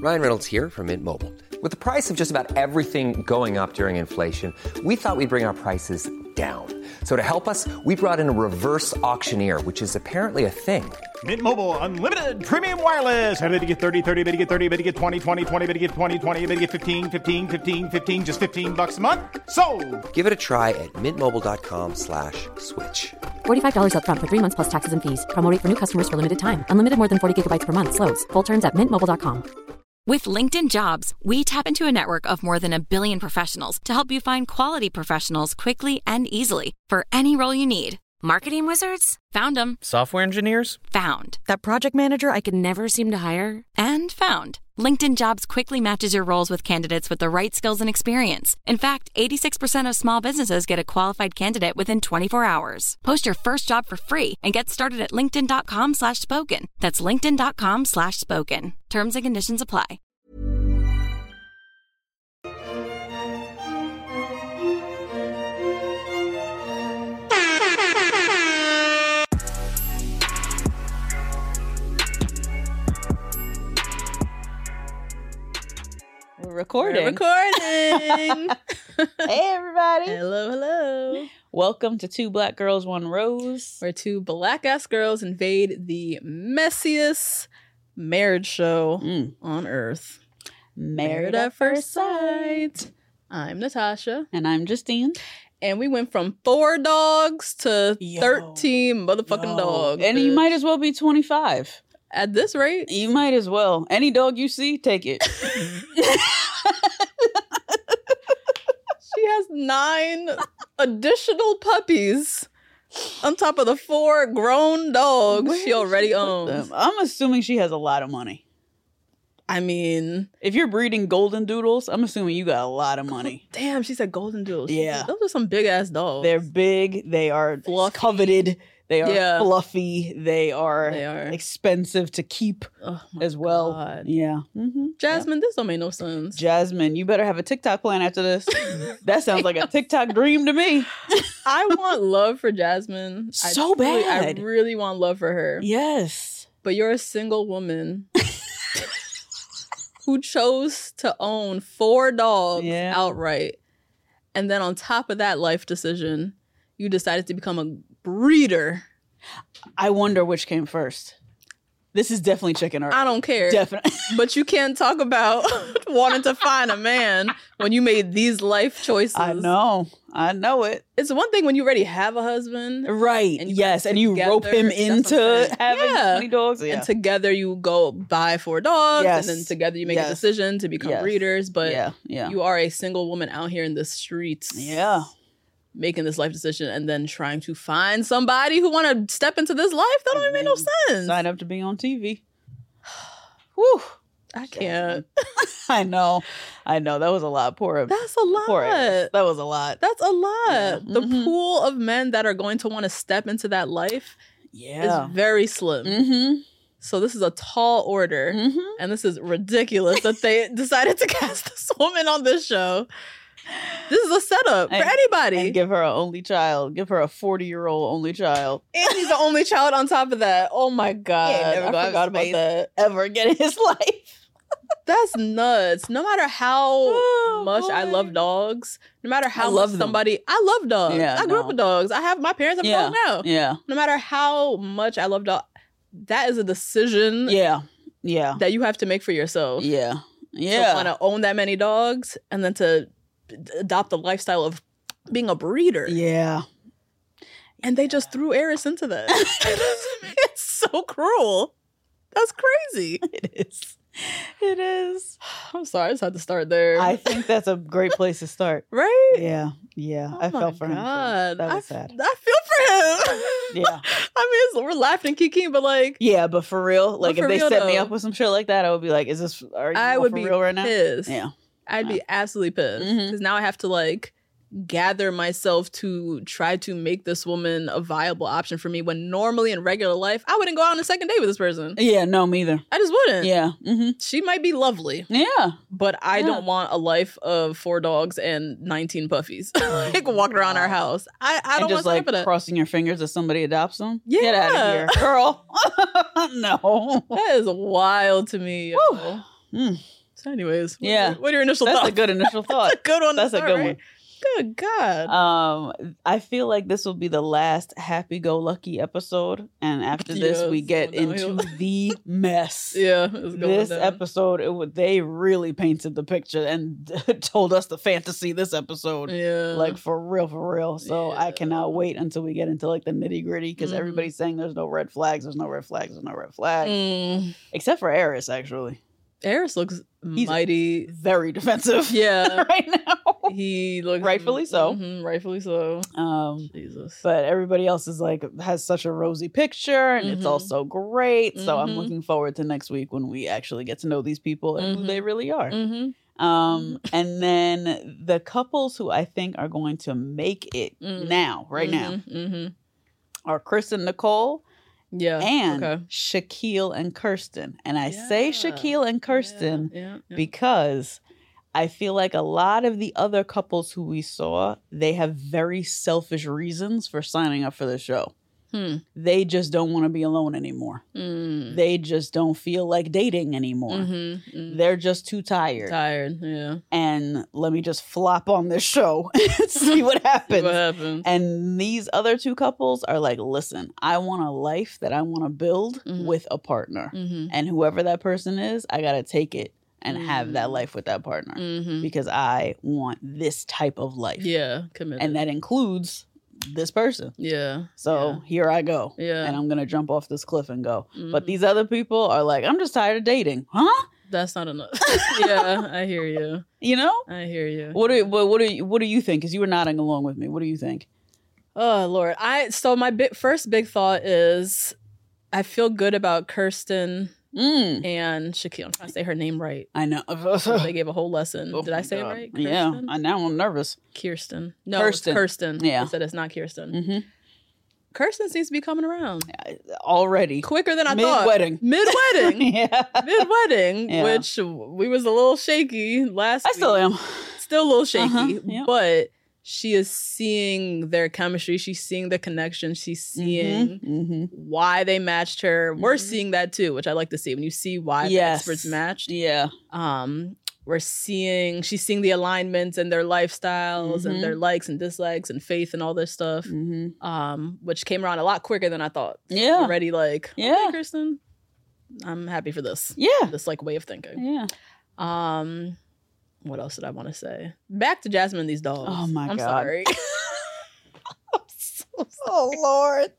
Ryan Reynolds here from Mint Mobile. With the price of just about everything going up during inflation, we thought we'd bring our prices down. So to help us, we brought in a reverse auctioneer, which is apparently a thing. Mint Mobile Unlimited Premium Wireless. How to get 30, 30, bit to get 30, bit to get 20, 20, 20, bit to get 20, 20, bit to get 15, 15, 15, 15, just $15 a month? Sold! Give it a try at mintmobile.com/switch. $45 up front for 3 months plus taxes and fees. Promo rate for new customers for limited time. Unlimited more than 40 gigabytes per month. Slows full terms at mintmobile.com. With LinkedIn Jobs, we tap into a network of more than 1 billion professionals to help you find quality professionals quickly and easily for any role you need. Marketing wizards? Found them. Software engineers? Found. That project manager I could never seem to hire? And found. LinkedIn Jobs quickly matches your roles with candidates with the right skills and experience. In fact, 86% of small businesses get a qualified candidate within 24 hours. Post your first job for free and get started at linkedin.com/spoken. That's linkedin.com/spoken. Terms and conditions apply. Recording. Hey, everybody. Hello. Welcome to Two Black Girls, One Rose, where two black-ass girls invade the messiest marriage show on earth. Married at First Sight. I'm Natasha. And I'm Justine. And we went from 4 dogs to 13 motherfucking dogs. And you might as well be 25. At this rate? You might as well. Any dog you see, take it. She has 9 additional puppies on top of the 4 grown dogs she already owns. I'm assuming she has a lot of money. I mean, if you're breeding golden doodles, I'm assuming you got a lot of money. Damn, she said golden doodles. Yeah. Those are some big ass dogs. They're big. They are fluffy. Coveted. They are fluffy. They are expensive to keep as well. God. Yeah. Mm-hmm. Jasmine, this don't make no sense. Jasmine, you better have a TikTok plan after this. That sounds like a TikTok dream to me. I want love for Jasmine. So bad. I really want love for her. Yes. But you're a single woman who chose to own 4 dogs outright. And then on top of that life decision, you decided to become a breeder. I wonder which came first. This is definitely chicken or egg. I don't care. Definitely. But you can't talk about wanting to find a man when you made these life choices. I know it. It's one thing when you already have a husband. Right. And you rope him into having 20 dogs. Yeah. And together you go buy 4 dogs. Yes. And then together you make a decision to become breeders. But you are a single woman out here in the streets. Yeah. Making this life decision and then trying to find somebody who want to step into this life. That don't even make no sense. Sign up to be on TV. Whew. I can't. I know. That was a lot. That's a lot. That was a lot. That's a lot. Yeah. The pool of men that are going to want to step into that life is very slim. Mm-hmm. So this is a tall order. Mm-hmm. And this is ridiculous that they decided to cast this woman on this show. This is a setup for anybody. And give her an only child. Give her a 40-year-old only child. And he's the only child on top of that. Oh my God. I forgot about that. Ever again in his life. That's nuts. No matter how much I love dogs, no matter how much somebody... I love dogs. Yeah, I grew up with dogs. My parents have a dog now. Yeah. No matter how much I love dogs, that is a decision that you have to make for yourself. Yeah. To want to own that many dogs and then to adopt the lifestyle of being a breeder. Yeah. And they just threw Eris into that. It's so cruel. That's crazy. It is. I'm sorry, I just had to start there. I think that's a great place to start. Right? Yeah. Oh I felt for him. That was sad. I feel for him. Yeah. I mean, we're laughing and kikiing, but like... Yeah, but for real, like if they set me though, up with some shit like that, I would be like, are you for real right now? Pissed. Yeah. I'd be absolutely pissed. Because now I have to like gather myself to try to make this woman a viable option for me when normally in regular life, I wouldn't go out on a second date with this person. Yeah, no, me either. I just wouldn't. Yeah. Mm-hmm. She might be lovely. Yeah. But I don't want a life of 4 dogs and 19 puffies. Like walking around our house. I don't just want like to crossing your fingers as somebody adopts them. Yeah. Get out of here, girl. No. That is wild to me. So anyways, yeah. What are your initial thoughts? That's a good initial thought. That's a good one. That's a good one. Good God. I feel like this will be the last happy-go-lucky episode, and after this, we get into the mess. Yeah, this episode, they really painted the picture and told us the fantasy this episode. Yeah, like for real. So I cannot wait until we get into like the nitty-gritty because everybody's saying there's no red flags, except for Eris actually. Eris looks mighty, very defensive. Yeah, right now. He looks rightfully so. Rightfully so. Jesus. But everybody else is like has such a rosy picture, and it's all so great. So I'm looking forward to next week when we actually get to know these people and who they really are. And then the couples who I think are going to make it now, are Chris and Nicole. Yeah. And Shaquille and Kirsten. And I say Shaquille and Kirsten because I feel like a lot of the other couples who we saw, they have very selfish reasons for signing up for the show. They just don't want to be alone anymore. They just don't feel like dating anymore. They're just too tired. Yeah. And let me just flop on this show and see what happens. And these other two couples are like, listen, I want a life that I want to build with a partner. And whoever that person is, I got to take it and have that life with that partner because I want this type of life. Yeah, committed. And that includes this person. Yeah. So here I go. Yeah. And I'm going to jump off this cliff and go. But these other people are like, I'm just tired of dating. Huh? That's not enough. Yeah, I hear you. You know? I hear you. What do you think? Because you were nodding along with me. What do you think? Oh, Lord. So my first big thought is I feel good about Kirsten and Shaquille. I'm trying to say her name right. I know. They gave a whole lesson. Did I say it right? Kirsten? Yeah. Now I'm nervous. Kirsten. No, Kirsten. It's Kirsten. Yeah. I said it's not Kirsten. Kirsten seems to be coming around. Already. Quicker than I thought. Mid-wedding. Yeah. Mid-wedding, which we was a little shaky last week. I still am. Still a little shaky. But she is seeing their chemistry. She's seeing the connection. She's seeing why they matched her. We're seeing that too, which I like to see. When you see why the experts matched. Yeah. She's seeing the alignments and their lifestyles and their likes and dislikes and faith and all this stuff. Which came around a lot quicker than I thought. Yeah. Already like, okay, Kristen, I'm happy for this. Yeah. This like way of thinking. Yeah. What else did I want to say? Back to Jasmine and these dogs. Oh my God. I'm sorry. I'm so sorry. Oh Lord.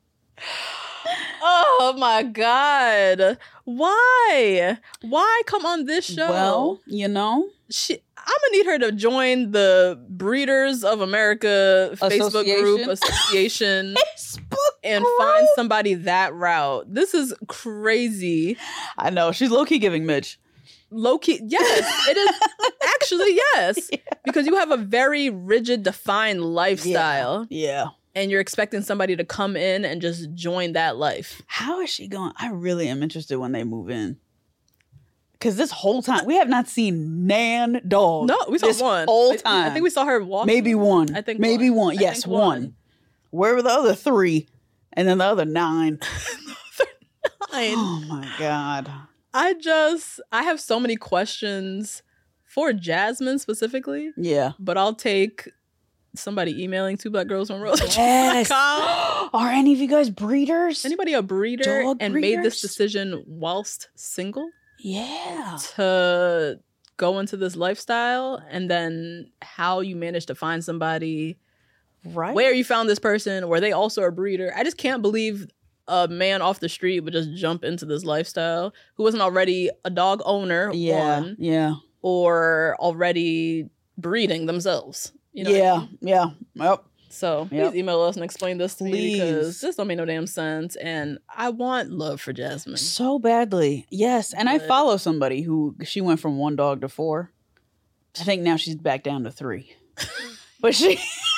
Oh my God. Why come on this show? Well, you know, I'm gonna need her to join the Breeders of America Facebook group association and find somebody that route. This is crazy. I know. She's low-key giving Mitch. Low-key, yes. It is actually, yes. Yeah. Because you have a very rigid, defined lifestyle. Yeah. And you're expecting somebody to come in and just join that life. How is she going? I really am interested when they move in. Because this whole time, we have not seen Nan dog. No, we saw this one. Whole time. I think we saw her walk. Maybe one. I think maybe one. Yes, one. Where were the other 3? And then the other 9. Oh my God. I have so many questions for Jasmine specifically. Yeah. But I'll take somebody emailing 2blackgirlsonroad.com. Yes. Are any of you guys breeders? Anybody a breeder Dog and breeders? made this decision whilst single? Yeah. To go into this lifestyle, and then how you managed to find somebody, right? Where you found this person, were they also a breeder? I just can't believe a man off the street would just jump into this lifestyle who wasn't already a dog owner, or already breeding themselves. You know what I mean? Yeah. Yep. So please email us and explain this to me, because this don't make no damn sense. And I want love for Jasmine so badly. Yes. And I follow somebody who she went from 1 dog to 4. I think now she's back down to 3. But she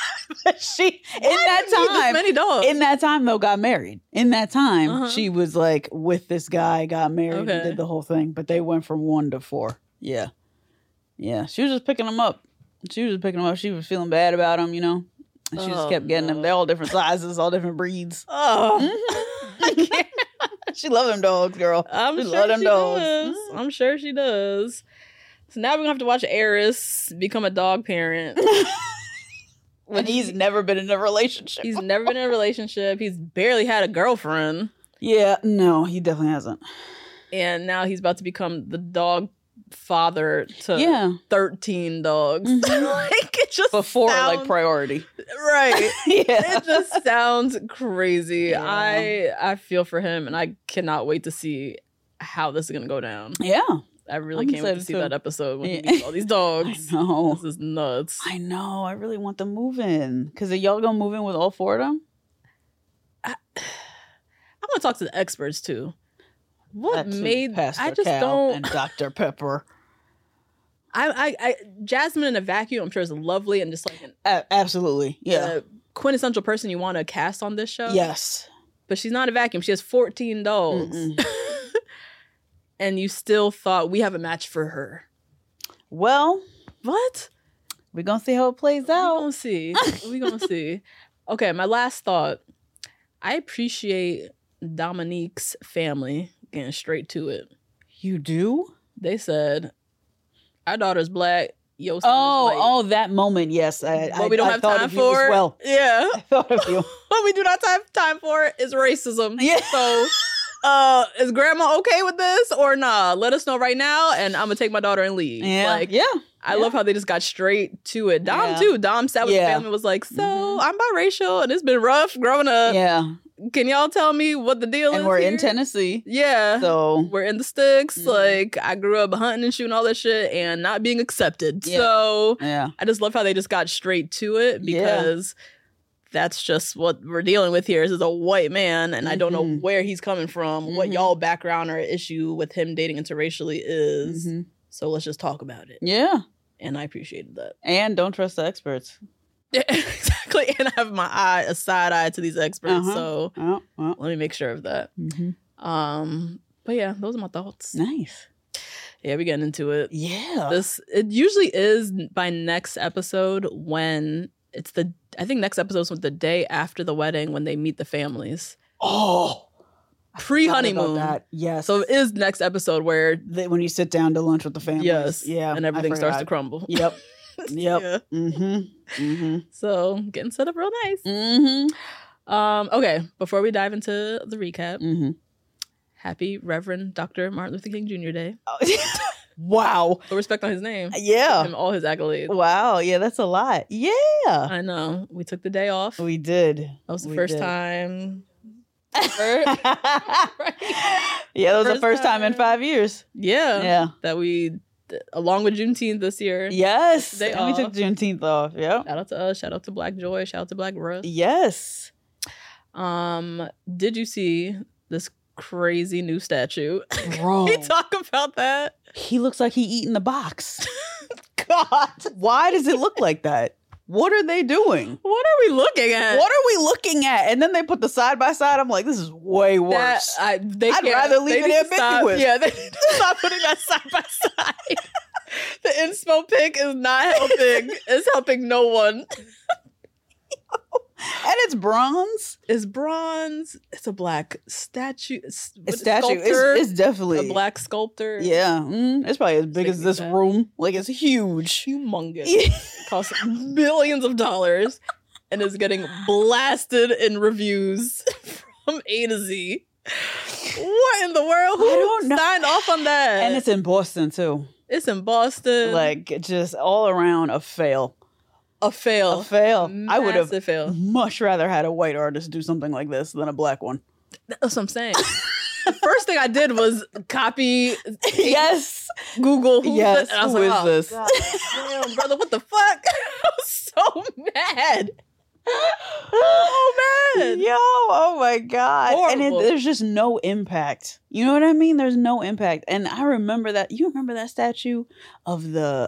many dogs? In that time though, got married. In that time, she was like with this guy, got married, and did the whole thing. But they went from 1 to 4. Yeah. Yeah. She was just picking them up. She was feeling bad about them, you know. And she just kept getting them. They're all different sizes, all different breeds. Oh. I can't. She love them dogs, girl. I'm she sure love them she dogs. does. I'm sure she does. So now we're gonna have to watch Eris become a dog parent. And he's never been in a relationship. He's never been in a relationship. He's barely had a girlfriend. Yeah, no, he definitely hasn't. And now he's about to become the dog father to 13 dogs. Like, it just Before, sounds, like, priority. Right. Yeah. It just sounds crazy. Yeah. I feel for him, and I cannot wait to see how this is going to go down. Yeah. I really I'm can't wait to see excited, that too. episode when he meets all these dogs. I know. This is nuts. I know. I really want them moving. Because are y'all going to move in with all 4 of them? I want to talk to the experts, too. What That too, made... Pastor I just Cal don't... and Dr. Pepper. I Jasmine in a vacuum, I'm sure is lovely and just like an Absolutely. Yeah. quintessential person you want to cast on this show. Yes. But she's not a vacuum. She has 14 dogs. And you still thought we have a match for her. Well, What? we're going to see how it plays out. We're going to see. Okay, my last thought. I appreciate Dominique's family getting straight to it. You do? They said, our daughter's black. Your son is white. Oh, that moment, yes. What we don't have thought time of you as for. well. Yeah. I thought of you. What we do not have time for is racism. Yeah. So, is grandma okay with this or nah? Let us know right now, and I'm gonna take my daughter and leave. Yeah. Like, yeah. I love how they just got straight to it. Dom Yeah. too. Dom sat with the Yeah. family and was like, so I'm biracial and it's been rough growing up. Yeah. Can y'all tell me what the deal is? And we're in here?" Tennessee. Yeah. So We're in the sticks. Like, I grew up hunting and shooting all that shit and not being accepted. Yeah. So yeah. I just love how they just got straight to it because that's just what we're dealing with here. This is a white man, and I don't know where he's coming from, what y'all background or issue with him dating interracially is. So let's just talk about it. Yeah. And I appreciated that. And don't trust the experts. Yeah, exactly. And I have a side eye to these experts. So Oh, well. let me make sure of that. But yeah, those are my thoughts. Nice. Yeah, we're getting into it. Yeah. It usually is by next episode when it's I think next episode is the day after the wedding when they meet the families. Oh. Pre-honeymoon. That. Yes. So it is next episode where when you sit down to lunch with the family. yes, Yeah. and everything I starts to forgot. crumble. Yep. Yep. Yeah. Mm-hmm. So getting set up real nice. Mm-hmm. Okay, before we dive into the recap, Mm-hmm. happy Reverend Dr. Martin Luther King Jr. Day. Wow. Put respect on his name. Yeah. And all his accolades. Wow. Yeah, that's a lot. Yeah. I know. We took the day off. We did. That was the We first did. time. Yeah, that was the First first time in time. 5 years. Yeah. Yeah. That we, along with Juneteenth this year. Yes. Day And we took off. Juneteenth off. Yep. Shout out to us. Shout out to Black Joy. Shout out to Black Russ. Yes. Did you see this crazy new statue? Bro. We talk about that. He looks like he eating the box. God. Why does it look like that? What are they doing? What are we looking at? What are we looking at? And then they put the side by side. I'm like, this is way worse. I'd rather leave it ambiguous. Yeah, they need to stop putting that side by side. The inspo pic is not helping. It's helping no one. And it's bronze. It's bronze. It's a black statue. It's It's definitely a black sculptor. Yeah, it's probably as big as this 60%. room. Like, it's huge. Humongous. Yeah. Costs billions of dollars and is getting blasted in reviews from A to Z. What in the world? Who I don't know. signed off on that? And it's in Boston too. It's in Boston. Like, just all around a fail. a fail. A fail. I would have Massive fail. much rather had a white artist do something like this than a black one. That's what I'm saying. The first thing I did was copy Yes. Google. Yes. And I was Who like, is oh, this? God, damn, brother, what the fuck? I was so mad. Oh man. Yo, oh my God. And Horrible. there's just no impact. You know what I mean? There's no impact. And I remember that. You remember that statue of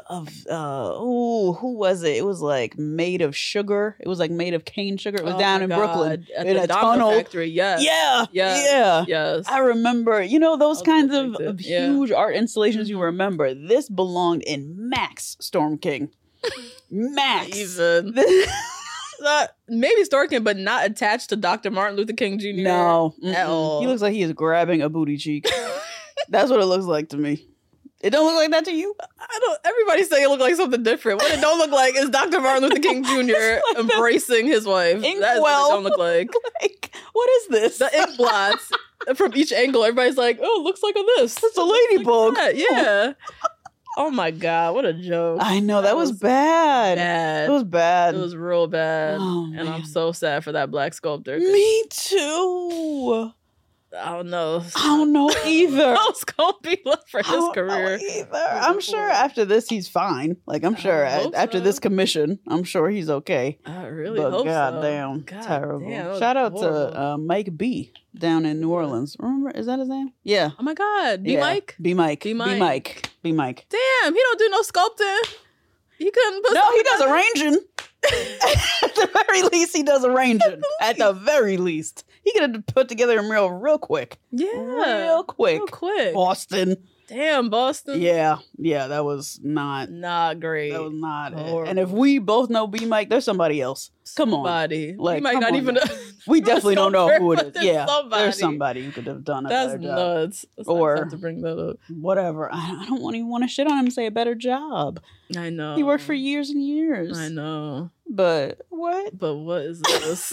who was it? It was like made of sugar. It was like made of cane sugar. It was Oh down my in God. Brooklyn. At in the a Domino tunnel. Factory. Yes. Yeah. Yes. Yeah. Yes. I remember, those Those kinds were of, big, of yeah. huge art installations you remember. This belonged in Max Storm King. Max. Even. Maybe stalking, but not attached to Dr. Martin Luther King Jr. No. At all. He looks like he is grabbing a booty cheek. That's what it looks like to me. It don't look like that to you? Everybody's saying it look like something different. What it don't look like is Dr. Martin Luther King Jr. embracing his wife. That's what it don't look like. Like, what is this? The ink blots from each angle. Everybody's like, oh, it looks like this. It's a ladybug. Like yeah. Oh my God, what a joke. I know, that was bad. Bad. It was bad. It was real bad. Oh, and man. I'm so sad for that black sculptor. Me too. I don't know. I don't know either. How's gonna be left for his career? I'm sure after this he's fine. Like I'm sure after this commission, I'm sure he's okay. I really But hope goddamn, so. terrible. Damn, Shout out horrible. to Mike B down in New Orleans. Remember, is that his name? Yeah. Oh my God, B Yeah. Mike. B Mike. B B Mike. Mike. B Mike. Damn, he don't do no sculpting. He couldn't put. No, he does arranging. At the very least, he does arranging. At the very least, he could have put together a mural real quick. Yeah, Real quick. real quick. Boston. Damn, Boston. Yeah, that was not. Not great. That was not it. Horrible. And if we both know B Mike, there's somebody else. Come on. Somebody. Like, He might come not on even. now. We definitely don't know who it is. There's Yeah, somebody. there's somebody who could have done a That's better job. nuts. That's Or- not to bring that up. Whatever. I don't even want to shit on him and say a better job. I know. He worked for years and years. I know. But what? But what is this?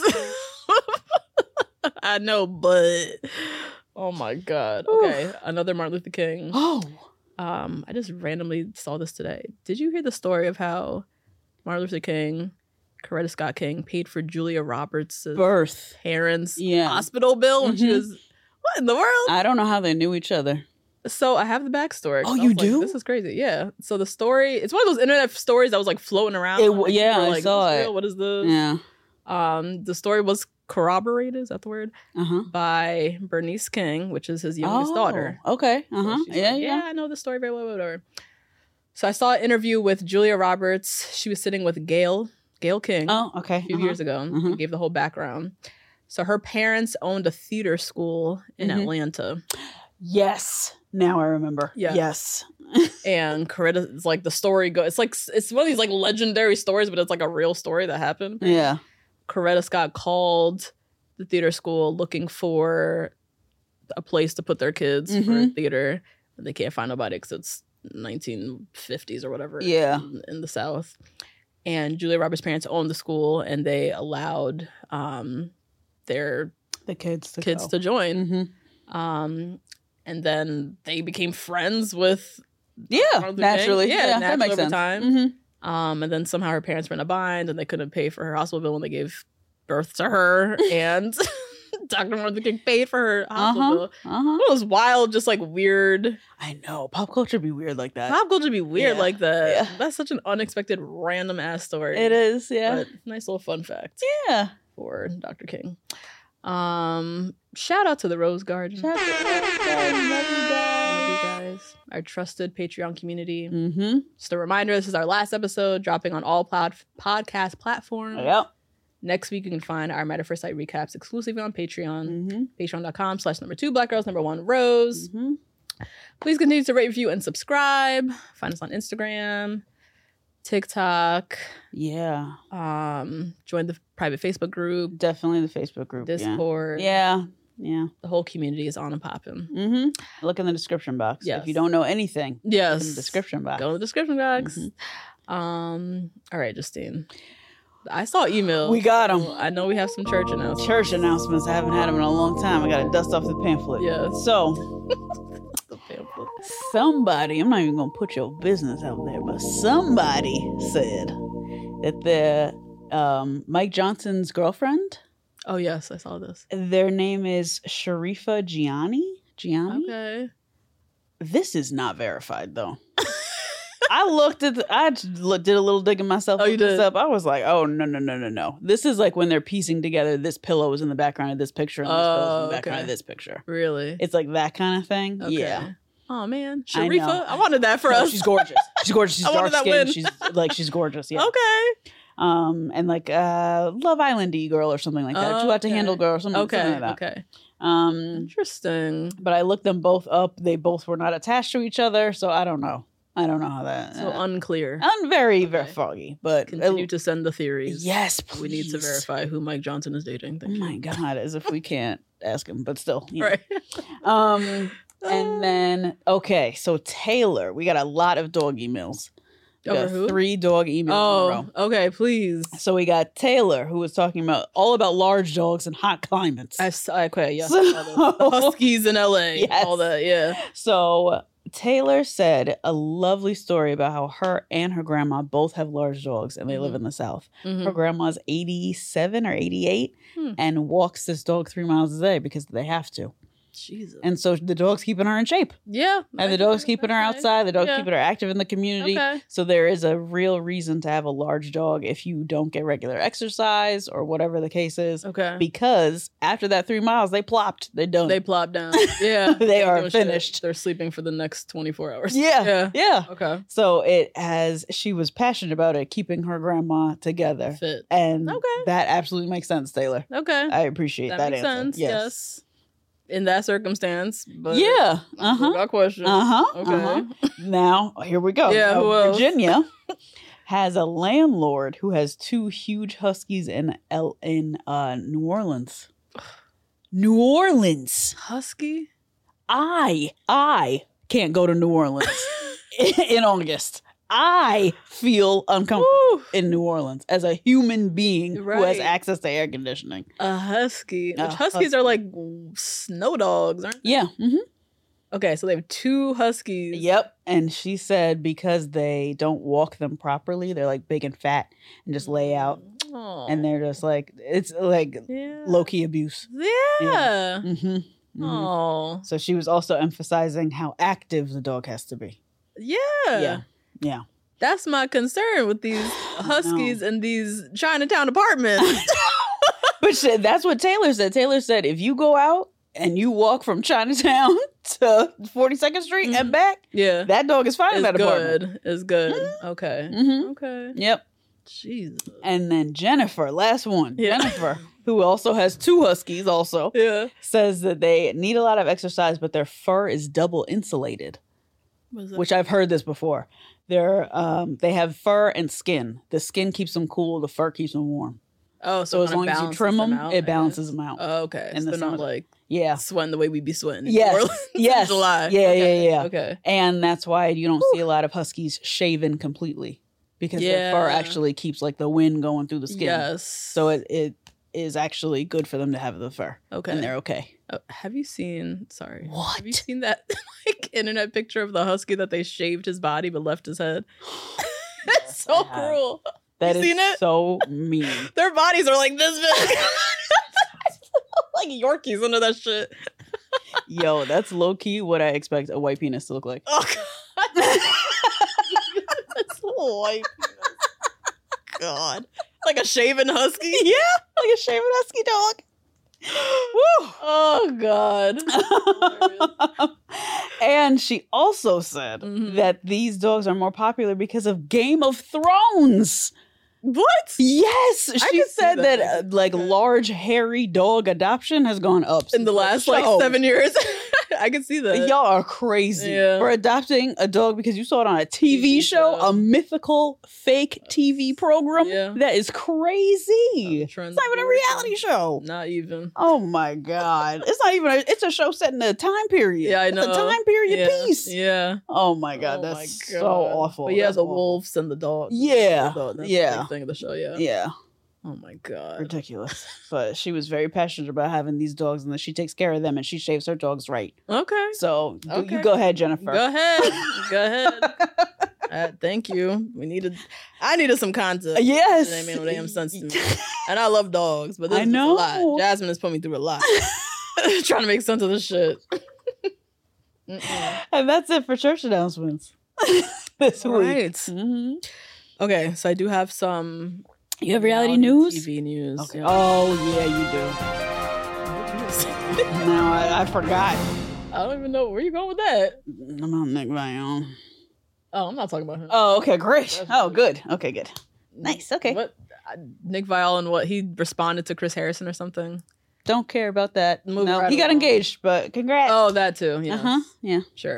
I know, but oh my God. Okay, another Martin Luther King. Oh. I just randomly saw this today. Did you hear the story of how Martin Luther King, Coretta Scott King, paid for Julia Roberts' Birth. parents' Yeah. hospital bill when she Mhm. was what in the world? I don't know how they knew each other. So I have the backstory. Oh, I you was like, do? this is crazy. Yeah. So the story, it's one of those internet stories that was like floating around. Yeah, People were I saw "Is this it. real? What is this? Yeah. The story was corroborated, is that the word? Uh-huh. By Bernice King, which is his youngest daughter. Okay. So Uh-huh. she's Yeah, like, yeah. I know the story very well, whatever. So I saw an interview with Julia Roberts. She was sitting with Gail King Oh, okay. a few years ago and gave the whole background. So her parents owned a theater school in Atlanta. Yes. Now I remember. Yeah. Yes. And Coretta is like the story goes. It's one of these like legendary stories, but it's like a real story that happened. Yeah. Coretta Scott called the theater school looking for a place to put their kids for a theater. And they can't find nobody because it's 1950s or whatever. Yeah. In the South. And Julia Roberts' parents owned the school, and they allowed their The kids to join. Mm-hmm. And then they became friends with Yeah. Martin Luther King. Naturally. Yeah, that makes over sense. time. Mm-hmm. And then somehow her parents were in a bind and they couldn't pay for her hospital bill when they gave birth to her. And Dr. Martin Luther King paid for her hospital bill. It was wild, just like weird. I know. Pop culture be weird like that. Pop culture be weird Yeah. like that. Yeah. That's such an unexpected, random ass story. It is. Yeah. But nice little fun fact Yeah. for Dr. King. Shout out to the Rose Garden. Shout out to the Rose Garden. Love you guys. Love you guys. Our trusted Patreon community. Mm-hmm. Just a reminder, this is our last episode, dropping on all podcast platforms. Yep. Next week, you can find our Matter for Sight recaps exclusively on Patreon. Mm-hmm. Patreon.com/2 Black Girls 1 Rose. Mm-hmm. Please continue to rate, review, and subscribe. Find us on Instagram, TikTok. Yeah. Join the private Facebook group, Definitely the Facebook group. Discord. Yeah. Yeah. The whole community is on and popping. Mm-hmm. Look in the description box. Yes. If you don't know anything, Yes. look in the description box. Go in the description box. All right, Justine. I saw emails. We got 'em. I know we have some church announcements. Church announcements. I haven't had them in a long time. I got to dust off the pamphlet. Yes. So, The pamphlet. somebody, I'm not even going to put your business out there, but somebody said that Mike Johnson's girlfriend, Oh, yes, I saw this. their name is Sharifa Gianni. Okay. This is not verified, though. I did a little digging myself. Oh, you looked this did? up. I was like, oh, no. This is like when they're piecing together this pillow is in the background of this picture and this pillow is in the background okay. of this picture. Really? It's like that kind of thing. Okay. Yeah. Oh, man. I Sharifa? know. I wanted that for No, us. she's gorgeous. She's gorgeous. She's I wanted dark that skinned. win. She's gorgeous. Yeah. Okay. And like Love Island-y girl or something like that. Too Hot to Okay. Handle girl or something, Okay. something like that. Okay. Interesting. But I looked them both up. They both were not attached to each other, so I don't know. I don't know how that. So unclear. I'm very foggy, but Continue to send the theories. Yes, please. We need to verify who Mike Johnson is dating. Oh my God, as if we can't ask him, but still. Right. And then, okay, so Taylor, we got a lot of dog emails. We got who? 3 dog emails in a row. Okay, please. So we got Taylor, who was talking all about large dogs in hot climates. Okay, yeah. The Huskies in LA. Yes. All that, yeah. So Taylor said a lovely story about how her and her grandma both have large dogs and they live in the South. Her grandma's 87 or 88 and walks this dog 3 miles a day because they have to. Jesus. And so the dog's keeping her in shape. Yeah. And the dog's keeping her outside. The dog's keeping her active in the community. Okay. So there is a real reason to have a large dog if you don't get regular exercise or whatever the case is. Okay. Because after that 3 miles, they plopped. They're done. They plop down. Yeah. They are doing finished. Shit. They're sleeping for the next 24 hours. Yeah. Okay. So she was passionate about it, keeping her grandma together. Fit. And that absolutely makes sense, Taylor. Okay. I appreciate that makes answer. sense. Yes. In that circumstance. But Yeah. Got questions. Okay. Now, here we go. Yeah, who else? Virginia has a landlord who has 2 huge huskies in New Orleans. New Orleans. Husky? I can't go to New Orleans in August. I feel uncomfortable in New Orleans as a human being who has access to air conditioning. A husky. Which huskies are like snow dogs, aren't they? Yeah. Mm-hmm. Okay, so they have 2 huskies. Yep. And she said because they don't walk them properly, they're like big and fat and just lay out. Aww. And they're just like, it's like low-key abuse. Yeah. Mm-hmm. Mm-hmm. Oh. So she was also emphasizing how active the dog has to be. Yeah. Yeah. That's my concern with these huskies and these Chinatown apartments. But that's what Taylor said. Taylor said, if you go out and you walk from Chinatown to 42nd Street and back, that dog is fine in that apartment. It's good. Okay. Mm-hmm. Okay. Yep. Jesus. And then Jennifer, last one. Jennifer, who also has 2 huskies says that they need a lot of exercise, but their fur is double insulated. Which I've heard this before. They have fur and skin. The skin keeps them cool. The fur keeps them warm. Oh, so as long as you trim them, it balances them out. Oh, okay. And so they're not like sweating the way we be sweating. Yes. In July. Yeah. Okay. And that's why you don't see a lot of huskies shaven completely because their fur actually keeps like the wind going through the skin. Yes. So it is actually good for them to have the fur. Okay. And they're okay. Have you seen? What? Have you seen that like internet picture of the husky that they shaved his body but left his head? It's so cruel. That you is seen it? So mean. Their bodies are like this big. Like Yorkies under that shit. Yo, that's low key what I expect a white penis to look like. Oh God. That's white penis. God. Like a shaven husky? Yeah, like a shaven husky dog. Woo! Oh God. And she also said that these dogs are more popular because of Game of Thrones. What? Yes, she said that like large hairy dog adoption has gone up in the last like 7 years. I can see that. Y'all are crazy for adopting a dog because you saw it on a TV show, a mythical fake TV program. That is crazy. It's not even a reality show. Not even. Oh my God. It's not even it's a show set in a time period. Yeah, I know. It's a time period piece. Yeah. Oh my God. That's so awful. But yeah, the wolves and the dogs. Yeah. That's the big thing of the show. Yeah. Oh my God. Ridiculous. But she was very passionate about having these dogs and that she takes care of them and she shaves her dogs right. Okay. So you go ahead, Jennifer. Go ahead. Thank you. I needed some content. Yes. It made no damn sense to me. And I love dogs, but this is a lot. Jasmine has put me through a lot. Trying to make sense of this shit. And that's it for church announcements this week. Right. Mm-hmm. Okay, so I do have some. You have reality news? TV news. Okay. Yeah. Oh, yeah, you do. No, I forgot. I don't even know. Where you going with that? I'm on Nick Viall. Oh, I'm not talking about him. Oh, okay, great. Good. Okay, good. Nice, okay. What? Nick Viall and what? He responded to Chris Harrison or something? Don't care about that. No, he got engaged, but congrats. Oh, that too. Yeah. Yeah. Sure.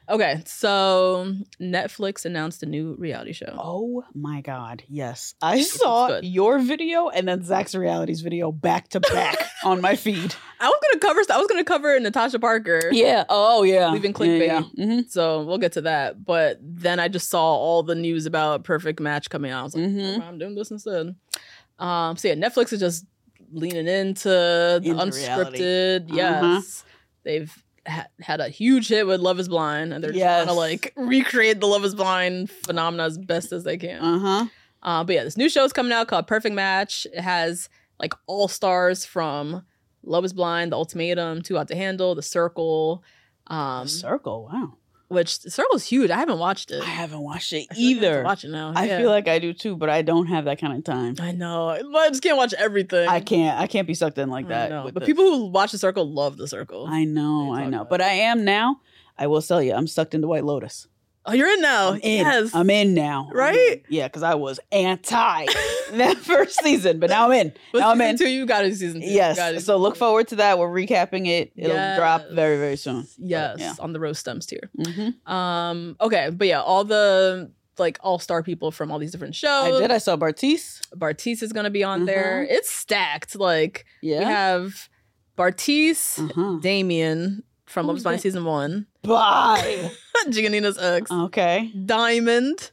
Okay, so Netflix announced a new reality show. Oh my God, yes. I saw your video and then Zach's Reality's video back to back on my feed. I was gonna cover Natasha Parker. Yeah. Oh yeah. Leaving clickbait. Yeah. Mm-hmm. So we'll get to that. But then I just saw all the news about Perfect Match coming out. I was like, I'm doing this instead. So yeah, Netflix is just leaning into the unscripted. Reality. Yes. They've had a huge hit with Love is Blind, and they're trying to like recreate the Love is Blind phenomena as best as they can. But yeah, this new show is coming out called Perfect Match. It has like all stars from Love is Blind, The Ultimatum, Too Hot to Handle, The Circle. The Circle, wow. Which The Circle's huge. I haven't watched it. I haven't watched it either. Watch it now. I feel like I do too, but I don't have that kind of time. I know. I just can't watch everything. I can't be sucked in like that. But people who watch The Circle love The Circle. I know. But I am now. I will tell you, I'm sucked into White Lotus. Oh, you're in now. Yes. I'm in now. Right? Yeah, because I was anti that first season, but now I'm in. Now I'm in. Season 2, you got it season 2. Yes. So look forward to that. We're recapping it. It'll drop very, very soon. Yes. On the Rose Stems tier. Okay. But yeah, all the like all-star people from all these different shows. I did. I saw Bartise. Bartise is going to be on there. It's stacked. Like, we have Bartise, Damien from Love is Blind Season 1. Bye. Giannina's ex. Okay. Diamond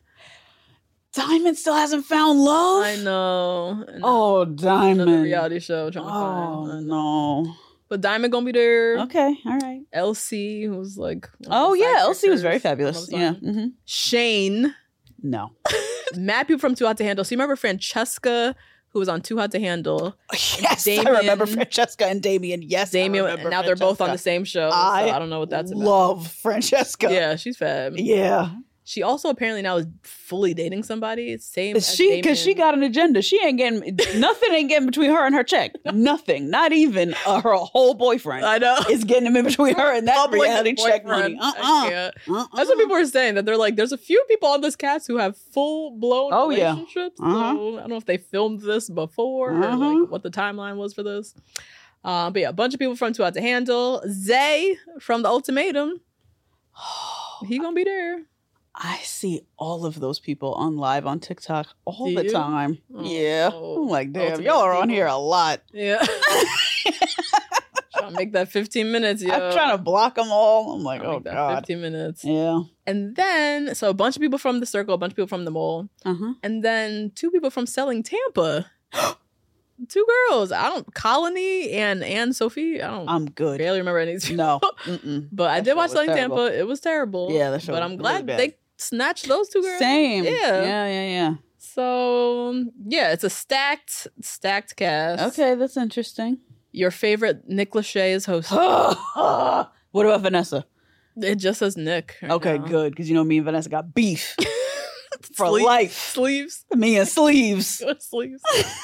still hasn't found love? I know. Oh, Diamond. Another reality show trying to find. Oh, no. But Diamond gonna be there. Okay, all right. LC, who's like... Oh, yeah. LC was very fabulous. Yeah. Shane. No. Mad people from Too Hot to Handle. So you remember Francesca, who was on Too Hot to Handle? Yes, Damien, I remember Francesca and Damien. Yes, Damien. And now they're both on the same show. I don't know what that's about. Love Francesca. Yeah, she's fab. Yeah. She also apparently now is fully dating somebody. Same as because she got an agenda. She ain't getting nothing. Ain't getting between her and her check. Nothing. Not even her whole boyfriend. I know is getting in between her and that reality check money. That's what people are saying. That they're like, there's a few people on this cast who have full blown relationships. So I don't know if they filmed this before or like what the timeline was for this. But yeah, a bunch of people from Too Hot to Handle. Zay from The Ultimatum. He gonna be there. I see all of those people on live on TikTok all the time. Yeah. I'm like, damn, y'all are on here a lot. Yeah. Trying to make that 15 minutes, yo. I'm trying to block them all. I'm like, oh, God. 15 minutes. Yeah. And then, so a bunch of people from The Circle, a bunch of people from The Mole. And then 2 people from Selling Tampa. 2 girls. Colony and Anne-Sophie. I'm good. Barely remember any of these. No. But I did watch Selling Tampa. It was terrible. Yeah, that show But I'm glad they snatched those 2 girls. Same. Yeah. So, yeah, it's a stacked cast. Okay, that's interesting. Your favorite Nick Lachey is hosting. What about Vanessa? It just says Nick. Okay, good. Because you know me and Vanessa got beef for life. Sleeves. Me and Sleeves. Sleeves.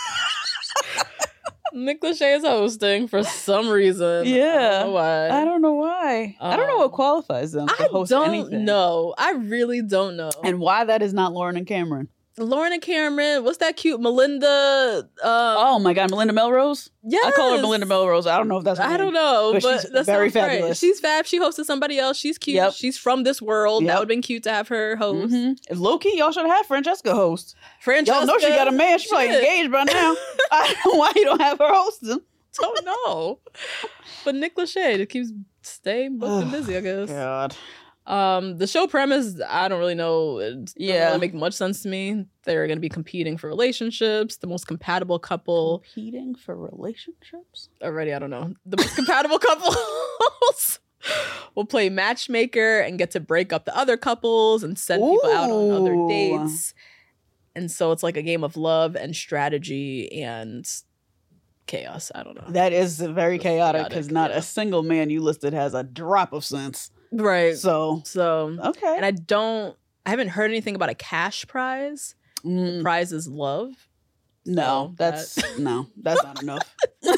Nick Lachey is hosting for some reason. Yeah. I don't know why. I don't know what qualifies them to host anything. I don't know. I really don't know. And why that is not Lauren and Cameron. Lauren and Cameron. What's that cute Melinda? Oh my God, Melinda Melrose? Yes. I call her Melinda Melrose. I don't know if that's her name. I don't know, but she's that's very fabulous. Right. She's fab. She hosted somebody else. She's cute. Yep. She's from this world. That would have been cute to have her host. If low-key, y'all should have had Francesca host. Francesca. Y'all know she got a man. She's probably engaged by now. I don't know why you don't have her hosting. Don't know. But Nick Lachey keeps staying booked and busy, I guess. God. The show premise, I don't really know. It doesn't really make much sense to me. They're going to be competing for relationships. The most compatible couple. Competing for relationships? Already, I don't know. The most compatible couples will play matchmaker and get to break up the other couples and send people out on other dates. And so it's like a game of love and strategy and chaos. I don't know. That is very chaotic because not a single man you listed has a drop of sense. Right. So okay. And I haven't heard anything about a cash prize. The prize is love. No, that's not enough.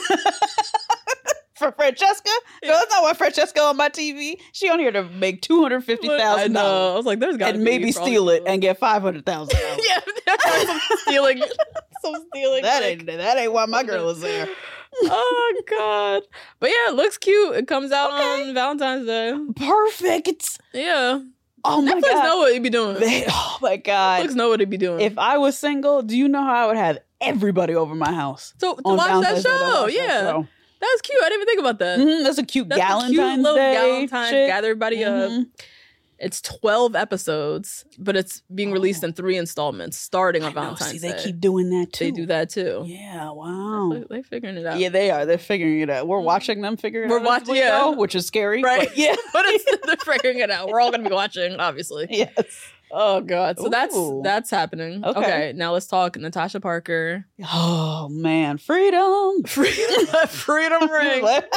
For Francesca? No, that's not why Francesca on my TV. She on here to make $250,000. I know. I was like, there's got to be. And maybe steal it and get $500,000. Yeah, some stealing. That ain't why my girl is there. Oh God! But yeah, it looks cute. It comes out on Valentine's Day. Perfect. Yeah. Oh my Netflix God. know what he'd be doing. Oh my God. Netflix know what he'd be doing. If I was single, do you know how I would have everybody over my house? To watch that Valentine's Day to show. watch that Yeah. show. That's cute. I didn't even think about that. That's a cute That's Galentine's a cute little Day Galentine's, shit. gather everybody up. It's 12 episodes, but it's being released in 3 installments starting on Valentine's See, Day. they keep doing that too. They do that too. Yeah, wow. They're figuring it out. Yeah, they are. They're figuring it out. We're watching them figure it out. We're watching, as we yeah. go, which is scary. Right. But yeah. But they're figuring it out. We're all going to be watching, obviously. Yes. Oh, God. So Ooh. that's happening. Okay. Now let's talk Natasha Parker. Oh man, freedom. Freedom ring. Like,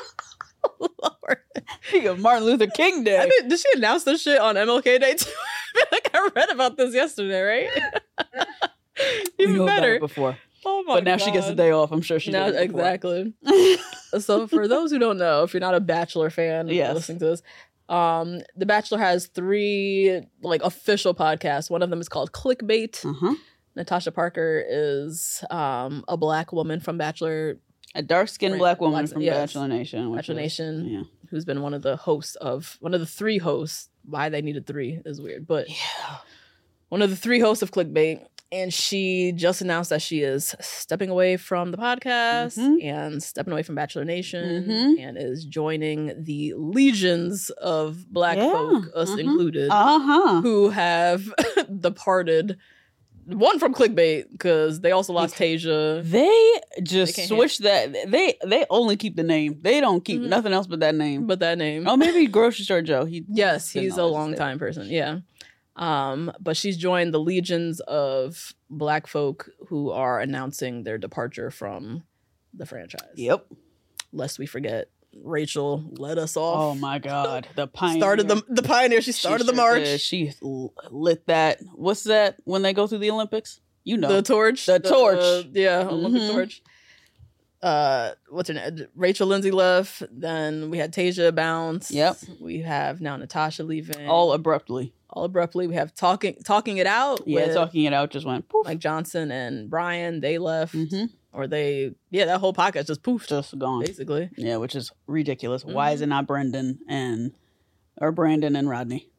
Lord. speaking of Martin Luther King Day. I mean, did she announce this shit on MLK Day too? I feel like I read about this yesterday, right? we Even knew about better. it before. Oh my But now she gets a God. day off. I'm sure she Now, did it before. exactly. So for those who don't know, if you're not a Bachelor fan Yes. listening to this, The Bachelor has 3 like official podcasts. One of them is called Clickbait. Uh-huh. Natasha Parker is a Black woman from Bachelor A dark-skinned Black woman from yes. Bachelor Nation. Bachelor Nation, Yeah. who's been one of the 3 hosts. Why they needed 3 is weird, but one of the 3 hosts of Clickbait. And she just announced that she is stepping away from the podcast and stepping away from Bachelor Nation and is joining the legions of Black folk, us included, who have departed. One from Clickbait, because they also lost Tasia. They just can't switched that. They only keep the name. They don't keep nothing else but that name. But that name. Oh, maybe Grocery Store Joe. Yes, he's a always long time person. Yeah. But she's joined the legions of Black folk who are announcing their departure from the franchise. Yep. Lest we forget, Rachel led us off. Oh my God. The pioneer. Started the pioneer. She started the march. did. She lit that. What's that when they go through the Olympics? You know. The torch. The torch. Yeah, Olympic torch. What's her name? Rachel Lindsay left. Then we had Tasia bounce. Yep. We have now Natasha leaving. All abruptly. We have talking it out. Yeah, with talking it out just went poof. Mike Johnson and Brian. They left, or that whole podcast just poofed, Just gone. basically. Yeah, which is ridiculous. Why is it not Brandon and Rodney?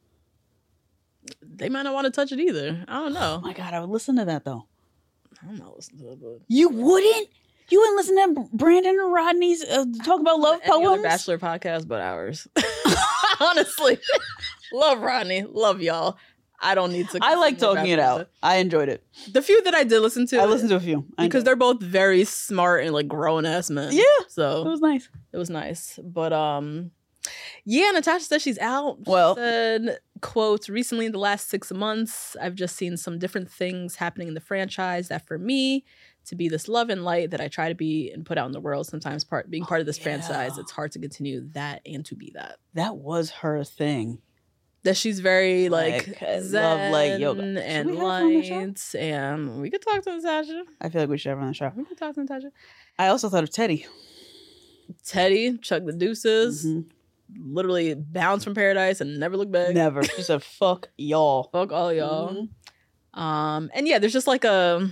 They might not want to touch it either. I don't know. Oh my God, I would listen to that though. I'm not listening to it, but You wouldn't? You wouldn't listen to Brandon and Rodney's talk about love any other poems? Bachelor podcast but ours. Honestly, love Rodney, love y'all. I don't need to. I like talking it out. I enjoyed it. The few that I did listen to, I listened to a few. because they're both very smart and like grown ass men. Yeah, so it was nice. It was nice. But yeah, Natasha says she's out. Well- She said, quote, recently in the last 6 months, I've just seen some different things happening in the franchise that for me to be this love and light that I try to be and put out in the world, sometimes being part of this franchise, it's hard to continue that and to be that. That was her thing. That she's very like zen love, like yoga. Should and we have her on the show? light, and we could talk to Natasha. I feel like we should have her on the show. We could talk to Natasha. I also thought of Teddy. Teddy, Chuck the Deuces, literally bounced from paradise and never looked back. Never. She said, fuck y'all. Fuck all y'all. And yeah, there's just like a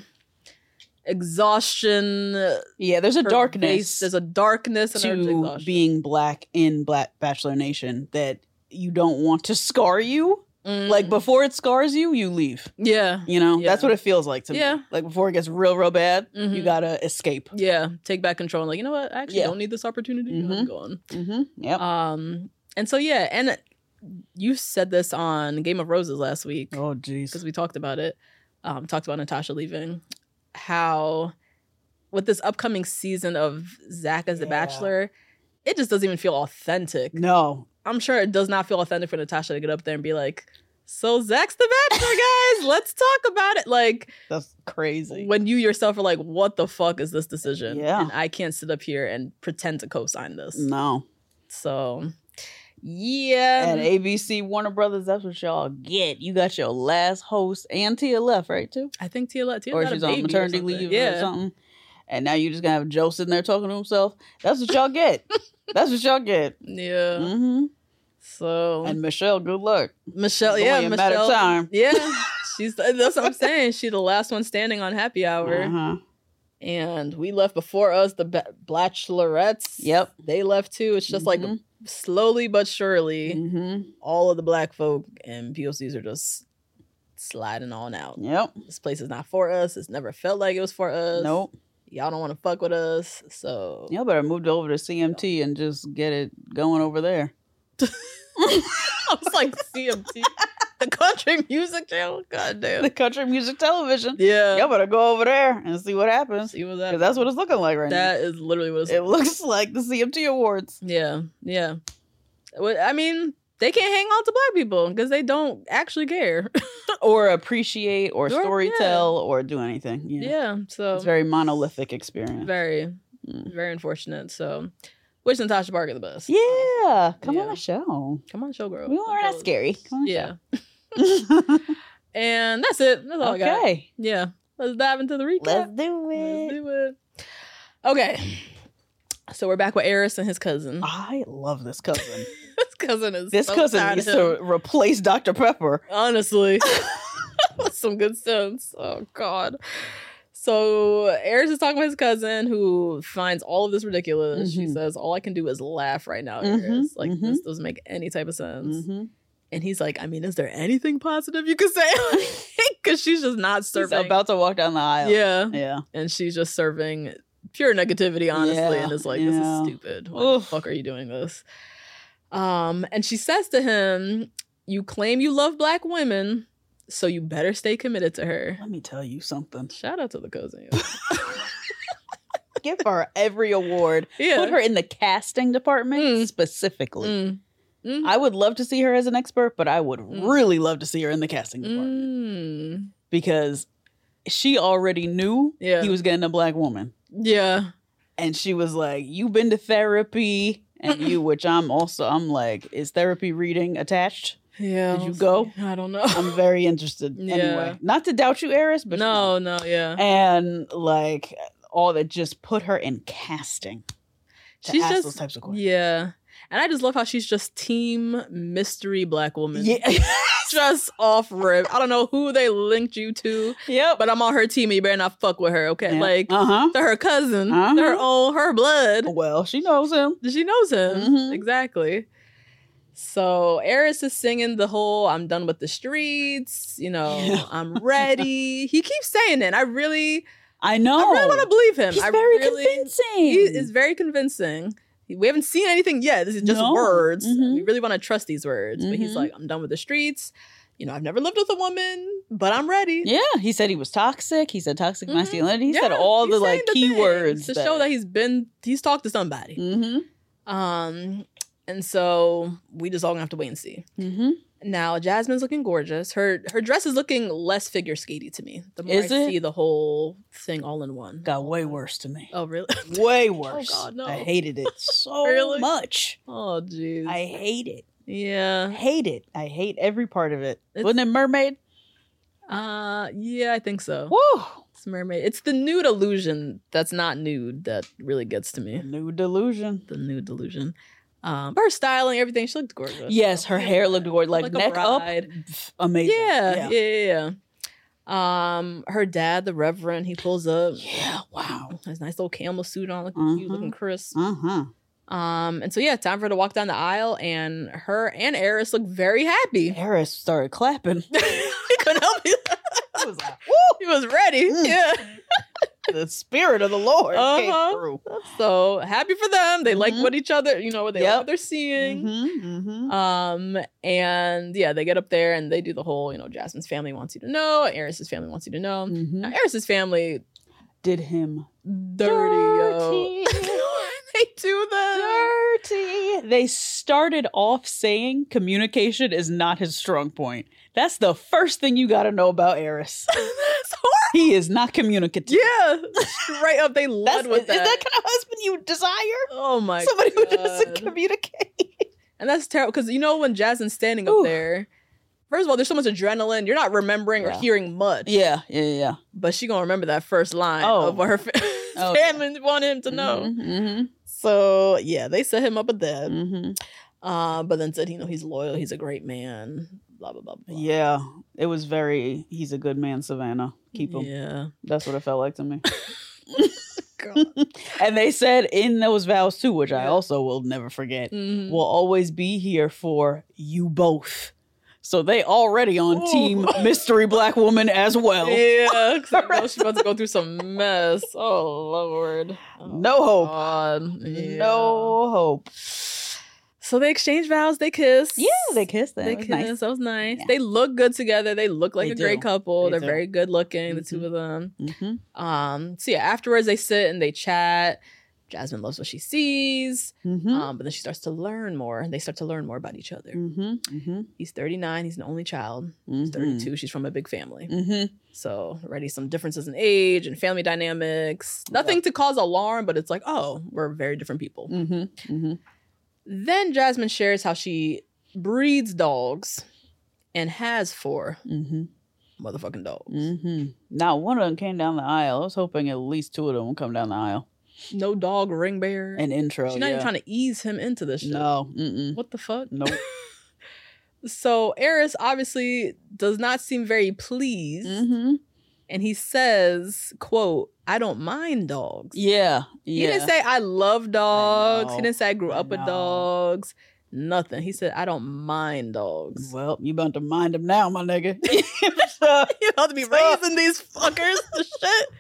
exhaustion. Yeah, there's a darkness. There's a darkness and to exhaustion. being Black in Black Bachelor Nation that you don't want to scar you. Like before it scars you, you leave. Yeah. You know, Yeah. that's what it feels like to Yeah. me. Like before it gets real bad, you gotta escape. Yeah. Take back control. And like, you know what? I actually don't need this opportunity. I'm going. Yep. And so yeah, and you said this on Game of Roses last week. Oh, jeez. Because we talked about it. Talked about Natasha leaving. How with this upcoming season of Zach as the Bachelor, it just doesn't even feel authentic. No. I'm sure it does not feel authentic for Natasha to get up there and be like, so Zach's the Bachelor, guys. Let's talk about it. Like, That's crazy. when you yourself are like, what the fuck is this decision? Yeah. And I can't sit up here and pretend to co-sign this. No. So, yeah. And ABC Warner Brothers, that's what y'all get. You got your last host, and Tia left, right, too? I think Tia Or got she's a on baby maternity or something. leave or something. And now you just gonna have Joe sitting there talking to himself. That's what y'all get. That's what y'all get. Yeah. Mm-hmm. So And Michelle, good luck. Michelle, It's yeah, only a matter of Michelle, time. yeah, that's what I'm saying. She's the last one standing on Happy Hour. And we left before us, the Bachelorettes. Yep. They left too. It's just like slowly but surely, all of the black folk and POCs are just sliding on out. Yep. This place is not for us. It's never felt like it was for us. Nope. Y'all don't want to fuck with us. So Y'all better move over to CMT and just get it going over there. I was like, CMT, the country music channel. God damn. The country music television. Yeah. Y'all better go over there and see what happens. See what that. Because that's what it's looking like right now. That is literally what It looks like the CMT Awards. Yeah. Yeah. I mean, they can't hang on to black people because they don't actually care. Or appreciate or storytell or do anything. Yeah. So it's a very monolithic experience. Very, very unfortunate. So wish Natasha Parker the best. Yeah. Come on the show. Come on, showgirl. We're not scary. Come on the show. And that's it. That's all I got. Okay. Yeah. Let's dive into the recap. Let's do it. Okay. So we're back with Eris and his cousin. I love this cousin. This cousin needs to replace Dr. Pepper. Honestly. Some good sense. Oh, God. So Eris is talking with his cousin who finds all of this ridiculous. She says, all I can do is laugh right now, Eris. Like, this doesn't make any type of sense. And he's like, I mean, is there anything positive you could say? Because she's just not serving. She's about to walk down the aisle. Yeah. Yeah. And she's just serving pure negativity, honestly. Yeah. And it's like, this is stupid. Why the fuck are you doing this? And she says to him, you claim you love black women, so you better stay committed to her. Let me tell you something. Shout out to the cousin. Give her every award. Yeah. Put her in the casting department specifically. I would love to see her as an expert, but I would really love to see her in the casting department. Because she already knew he was getting a black woman. Yeah. And she was like, you've been to therapy. And you, which I'm like, is therapy reading attached? Yeah. Did you go? I don't know. I'm very interested. Anyway, not to doubt you, Eris, but no, yeah. And like all that, just put her in casting. She's ask just those types of questions. Yeah. And I just love how she's just team mystery black woman. Yeah. Just off rip. I don't know who they linked you to. Yep. But I'm on her team and you better not fuck with her, okay? Yeah. Like, they're her cousin. They're her blood. Well, she knows him. She knows him. Exactly. So Eris is singing the whole, I'm done with the streets, I'm ready. He keeps saying it. I know. I really want to believe him. He's very convincing. He is very convincing. We haven't seen anything yet. This is just words. We really want to trust these words. But he's like, I'm done with the streets. I've never lived with a woman, but I'm ready. Yeah. He said he was toxic. He said toxic masculinity. He said all the like keywords to show that he's talked to somebody. And so we just all gonna have to wait and see. Now Jasmine's looking gorgeous. Her dress is looking less figure skatey to me. The more I see the whole thing all in one. Got way worse to me. Oh really? Way worse. Oh God, no. I hated it so much. Oh jeez. I hate it. Yeah. Hate it. I hate every part of it. Wasn't it mermaid? Yeah, I think so. Woo! It's mermaid. It's the nude illusion that's not nude that really gets to me. Nude delusion. The nude delusion. But her styling, everything, she looked gorgeous. Yes, her hair looked gorgeous. Like neck up, amazing. Yeah. Her dad, the Reverend, he pulls up. Yeah, wow. His nice little camel suit on, looking cute, looking crisp. And so time for her to walk down the aisle, and her and Eris look very happy. Eris started clapping. He couldn't help it. He was like, woo! He was ready. Yeah. The spirit of the Lord came through. So happy for them. They like what each other, what they like what they're seeing. And they get up there and they do the whole, Jasmine's family wants you to know, Eris's family wants you to know. Now Eris's family did him dirty. They do that. Dirty. They started off saying communication is not his strong point. That's the first thing you got to know about Eris. That's horrible. He is not communicative. Yeah. Straight up, they led with that. Is that kind of husband you desire? Oh my God. Somebody who doesn't communicate. And that's terrible. Because when Jasmine's standing up there, first of all, there's so much adrenaline. You're not remembering or hearing much. Yeah. But she going to remember that first line of what her family wanted him to know. So, they set him up a dead. But then said, he's loyal. He's a great man. Blah, blah, blah, blah. Yeah. It was he's a good man, Savannah. Keep him. Yeah. That's what it felt like to me. And they said in those vows too, which I also will never forget, will always be here for you both. So they already on team mystery black woman as well. Yeah, because I know she's about to go through some mess. Oh, Lord. No hope. Yeah. No hope. So they exchange vows. They kiss. Yeah, they kissed. That They was kiss. nice. That was nice. Yeah. They look good together. They look like They a do. great couple. They They're do. very good looking, the two of them. Mm-hmm. So yeah, afterwards they sit and they chat. Jasmine loves what she sees. Mm-hmm. But then she starts to learn more. They start to learn more about each other. Mm-hmm. Mm-hmm. He's 39. He's an only child. He's 32. She's from a big family. Mm-hmm. So already some differences in age and family dynamics. Nothing to cause alarm, but it's like, oh, we're very different people. Mm-hmm. Mm-hmm. Then Jasmine shares how she breeds dogs and has 4 motherfucking dogs. Mm-hmm. Now, one of them came down the aisle. I was hoping at least 2 of them would come down the aisle. No dog ring bear. An intro. She's not even trying to ease him into this shit. No. Mm-mm. What the fuck? Nope. So Eris obviously does not seem very pleased. Mm-hmm. And he says, quote, I don't mind dogs. Yeah. He didn't say I love dogs. know. He didn't say I grew up with know. dogs. Nothing. He said, I don't mind dogs. Well, you about to mind them now, my nigga. You about to be raising these fuckers to shit.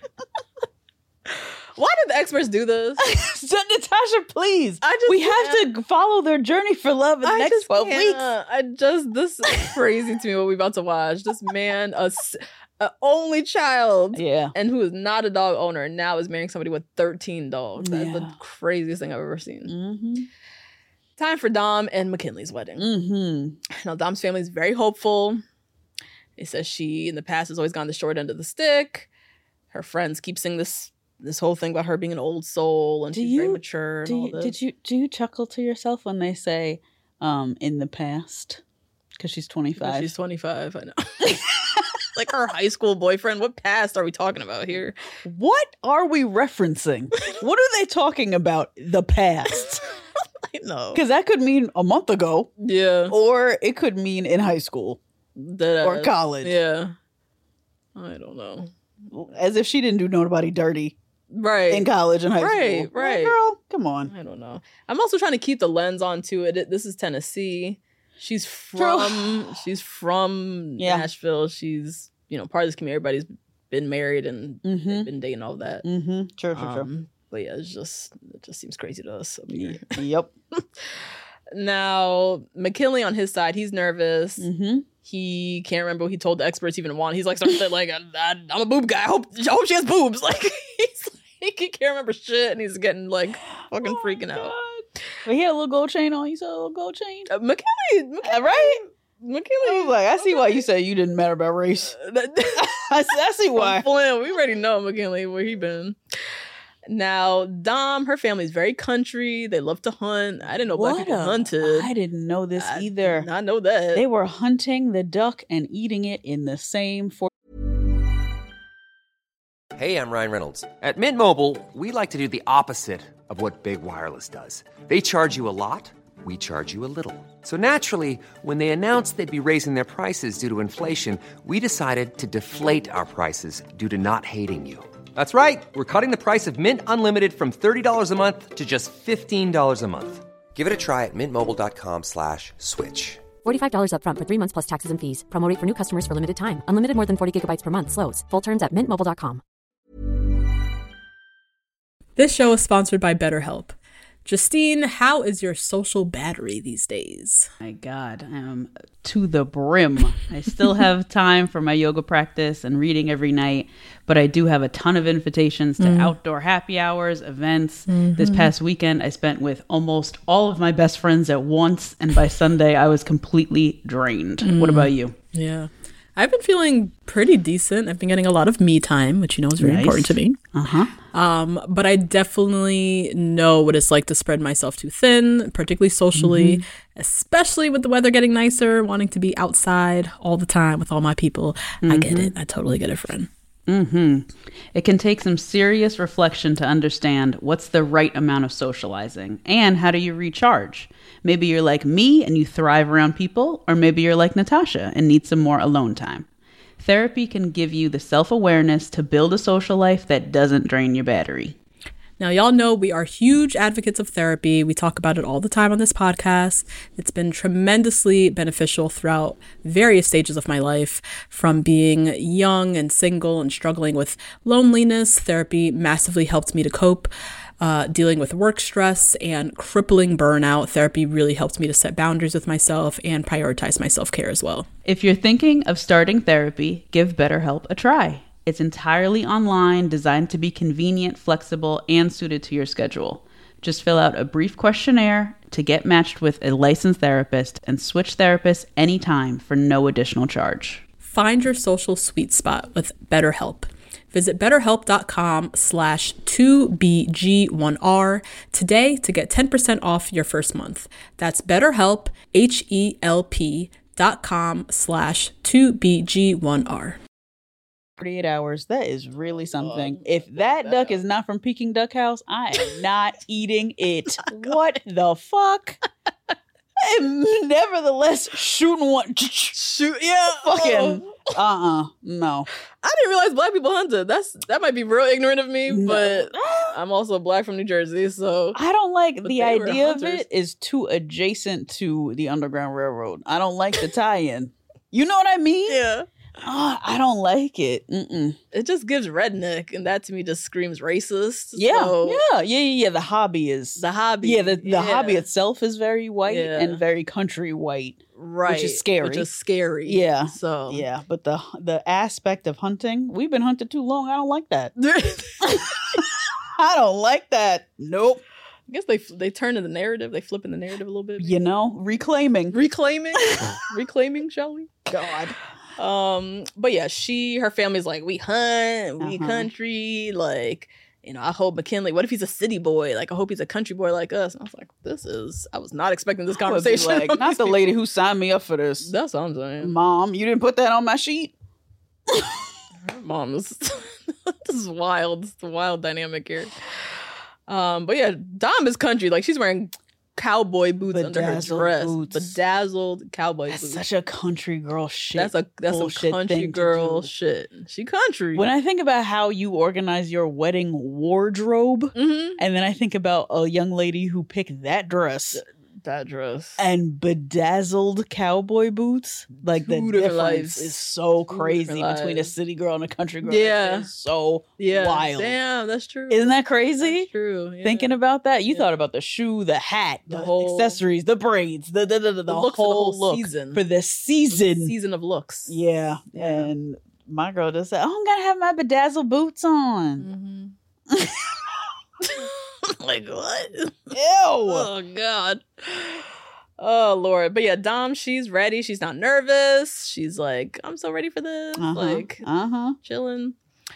Why did the experts do this? So, Natasha, please. I just we have to follow their journey for love in the next 12 weeks. This is crazy to me what we're about to watch. This man, a only child, Yeah. and who is not a dog owner, now is marrying somebody with 13 dogs. That's the Yeah. craziest thing I've ever seen. Mm-hmm. Time for Dom and McKinley's wedding. Mm-hmm. Now, Dom's family is very hopeful. It says she, in the past, has always gone the short end of the stick. Her friends keep saying this whole thing about her being an old soul and she's very mature and all this. Do you chuckle to yourself when they say in the past? Because she's 25. She's 25, I know. Like her high school boyfriend. What past are we talking about here? What are we referencing? What are they talking about? The past. I know. Because that could mean a month ago. Yeah. Or it could mean in high school. Or college. Yeah. I don't know. As if she didn't do nobody dirty. Right. In college and high school. Right. Like, girl, come on. I don't know. I'm also trying to keep the lens onto it. This is Tennessee. She's from Nashville. She's, part of this community. Everybody's been married and they've been dating, all that. Mm-hmm. True. But yeah, it just seems crazy to us up here. Yep. Now, McKinley on his side, he's nervous. Mm-hmm. He can't remember what he told the experts he even wanted. He's like, I'm a boob guy. I hope she has boobs. Like, he can't remember shit, and he's getting like fucking freaking out. But he had a little gold chain on. You saw a little gold chain? McKinley, right? McKinley. I was like, I see why you say you didn't matter about race. I see why. Flynn, we already know McKinley, where he been. Now, Dom, her family's very country. They love to hunt. I didn't know black people hunted. I didn't know this either. I know that. They were hunting the duck and eating it in the same Hey, I'm Ryan Reynolds. At Mint Mobile, we like to do the opposite of what Big Wireless does. They charge you a lot, we charge you a little. So naturally, when they announced they'd be raising their prices due to inflation, we decided to deflate our prices due to not hating you. That's right. We're cutting the price of Mint Unlimited from $30 a month to just $15 a month. Give it a try at mintmobile.com/switch. $45 up front for 3 months plus taxes and fees. Promo rate for new customers for limited time. Unlimited more than 40 gigabytes per month. Slows full terms at mintmobile.com. This show is sponsored by BetterHelp. Justine, how is your social battery these days? My God, I am to the brim. I still have time for my yoga practice and reading every night, but I do have a ton of invitations to outdoor happy hours, events. This past weekend, I spent with almost all of my best friends at once, and by Sunday, I was completely drained. What about you? Yeah. I've been feeling pretty decent. I've been getting a lot of me time, which is very important to me. But I definitely know what it's like to spread myself too thin, particularly socially, especially with the weather getting nicer, wanting to be outside all the time with all my people. I get it. I totally get it, friend. It can take some serious reflection to understand what's the right amount of socializing and how do you recharge. Maybe you're like me and you thrive around people, or maybe you're like Natasha and need some more alone time. Therapy can give you the self-awareness to build a social life that doesn't drain your battery. Now, y'all know we are huge advocates of therapy. We talk about it all the time on this podcast. It's been tremendously beneficial throughout various stages of my life. From being young and single and struggling with loneliness, therapy massively helped me to cope. Dealing with work stress and crippling burnout, therapy really helped me to set boundaries with myself and prioritize my self-care as well. If you're thinking of starting therapy, give BetterHelp a try. It's entirely online, designed to be convenient, flexible, and suited to your schedule. Just fill out a brief questionnaire to get matched with a licensed therapist and switch therapists anytime for no additional charge. Find your social sweet spot with BetterHelp. Visit betterhelp.com/2BG1R today to get 10% off your first month. That's BetterHelp, HELP.com/2BG1R. 48 hours. That is really something. If that duck is not from Peking Duck House, I am not eating it. What the fuck? I'm nevertheless shooting one. Yeah. Fucking. No. I didn't realize black people hunted. That might be real ignorant of me, but I'm also black from New Jersey, so I don't like the idea of it is too adjacent to the Underground Railroad. I don't like the tie-in. You know what I mean? Yeah. I don't like it. It just gives redneck, and that to me just screams racist. Yeah, so. yeah. The hobby is the hobby. Yeah, the hobby itself is very white and very country white, right? Which is scary. Yeah. So yeah, but the aspect of hunting, we've been hunted too long. I don't like that. I don't like that. Nope. I guess they turn in the narrative. They flip in the narrative a little bit. You know, reclaiming, shall we? God. But yeah, her family's like, we hunt, we country, like, you know, I hope McKinley, what if he's a city boy? Like, I hope he's a country boy like us. And I was like, I was not expecting this conversation. Like, not the lady who signed me up for this. That's what I'm saying. Mom, you didn't put that on my sheet? Mom, this is wild. It's a wild dynamic here. But yeah, Dom is country. Like, she's wearing cowboy boots under her dress. Bedazzled cowboy boots. That's such a country girl shit. That's some country girl shit. She country. When I think about how you organize your wedding wardrobe, and then I think about a young lady who picked that dress. And bedazzled cowboy boots. Like, the difference is so crazy between a city girl and a country girl. Yeah. It's so wild. Damn, that's true. Isn't that crazy? That's true. Yeah. Thinking about that, you thought about the shoe, the hat, the whole accessories, the braids, the look for the whole look season. For the season. Season of looks. Yeah. And my girl just said, I'm gonna have my bedazzled boots on. Like, what? Ew. Oh, God. Oh, Lord. But yeah, Dom, she's ready. She's not nervous. She's like, I'm so ready for this. Chilling.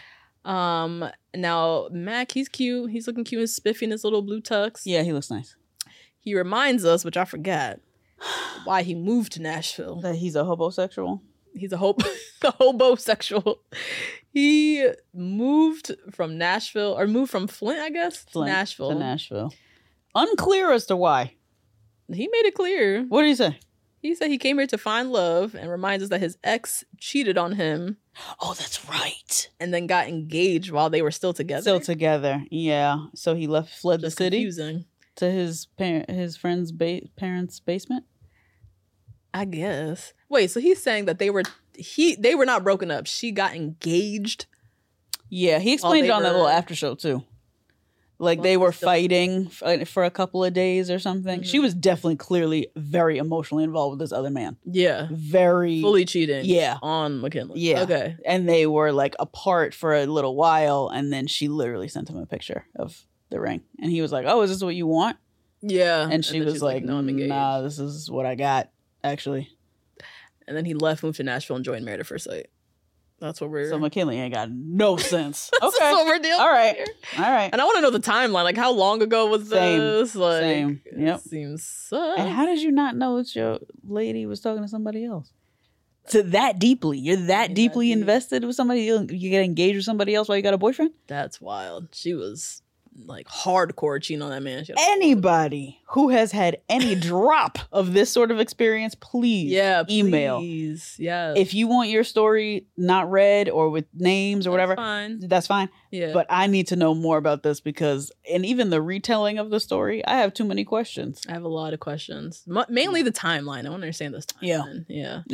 Now, Mac, he's cute. He's looking cute and spiffy in his little blue tux. Yeah, he looks nice. He reminds us, which I forgot, why he moved to Nashville. That he's a hobosexual? He's a hobosexual. He moved from Nashville, or moved from Flint, I guess, to Nashville. Unclear as to why. He made it clear. What did he say? He said he came here to find love and reminds us that his ex cheated on him. Oh, that's right. And then got engaged while they were still together. Yeah. So he fled the city. Confusing. To his friend's parents' basement. I guess. Wait, so he's saying that they were not broken up. She got engaged. Yeah, he explained it on that little after show too. Like, they were fighting for a couple of days or something. She was definitely clearly very emotionally involved with this other man. Yeah. Very fully cheating. Yeah. On McKinley. Yeah. Okay. And they were like apart for a little while, and then she literally sent him a picture of the ring. And he was like, "Oh, is this what you want?" Yeah. And she was like, "No, I'm engaged. Nah, this is what I got, actually." And then he left, moved to Nashville, and joined Married at First Sight. That's what we're... So McKinley ain't got no sense. Okay. That's what we're dealing All right. here. All right. And I want to know the timeline. Like, how long ago was this? Like, Same. Yep. It seems so... And how did you not know that your lady was talking to somebody else? So that deeply. You're that deeply invested with somebody. You get engaged with somebody else while you got a boyfriend? That's wild. She was like hardcore cheating on that man. Anybody who has had any drop of this sort of experience, please email. Please. Yeah. If you want your story not read or with names or whatever, that's fine. Yeah. But I need to know more about this because, and even the retelling of the story, I have too many questions. I have a lot of questions. Mainly the timeline. I want to understand this timeline. Yeah.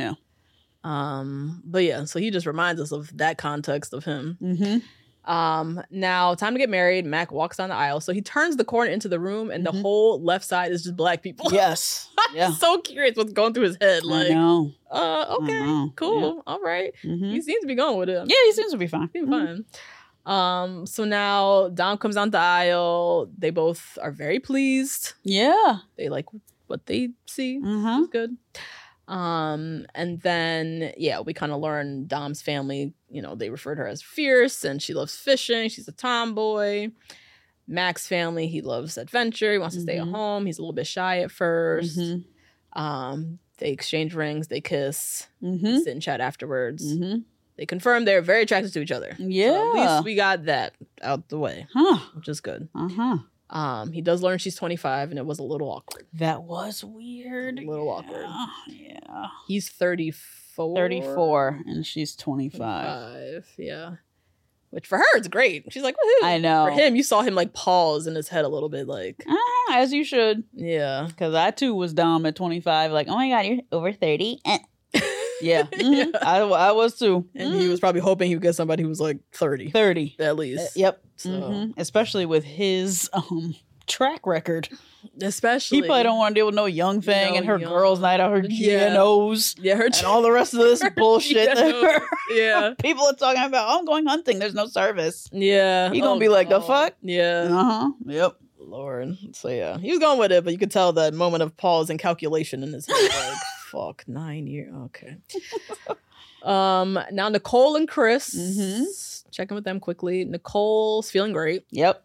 But yeah, so he just reminds us of that context of him. Mm-hmm. Now, time to get married. Mac walks down the aisle. So he turns the corner into the room and the whole left side is just black people. Yes. I'm so curious what's going through his head. Like, I know. Okay, cool. Yeah. All right. Mm-hmm. He seems to be going with it. Yeah, he seems to be fine. Fine. So now Dom comes down the aisle. They both are very pleased. Yeah. They like what they see. Mm-hmm. It's good. And then, we kind of learn Dom's family, they refer to her as fierce and she loves fishing. She's a tomboy. Mac's family, he loves adventure. He wants to stay at home. He's a little bit shy at first. They exchange rings. They kiss. Sit and chat afterwards. They confirm they're very attracted to each other. Yeah. So at least we got that out the way, which is good. He does learn she's 25 and it was a little awkward. That was weird. A little awkward. Yeah. He's 34. 34 and she's 25. 25, yeah. Which for her, it's great. She's like, woohoo. I know. For him, you saw him like pause in his head a little bit like. As you should. Yeah. Because I too was Dom at 25. Like, oh my God, you're over 30. Yeah. Mm-hmm. I was too. And he was probably hoping he would get somebody who was like 30. 30. At least. Yep. So. Especially with his track record. Especially. He probably don't want to deal with no young thing and her girls' night out, her GNOs. Yeah, her and all the rest of this bullshit that people are talking about. Oh, I'm going hunting. There's no service. Yeah. He gonna be like, the fuck? Yeah. Yep. Lord. So yeah. He was going with it, but you could tell that moment of pause and calculation in his head. Like, fuck, 9 years. Okay. Now Nicole and Chris. Checking with them quickly. Nicole's feeling great. Yep.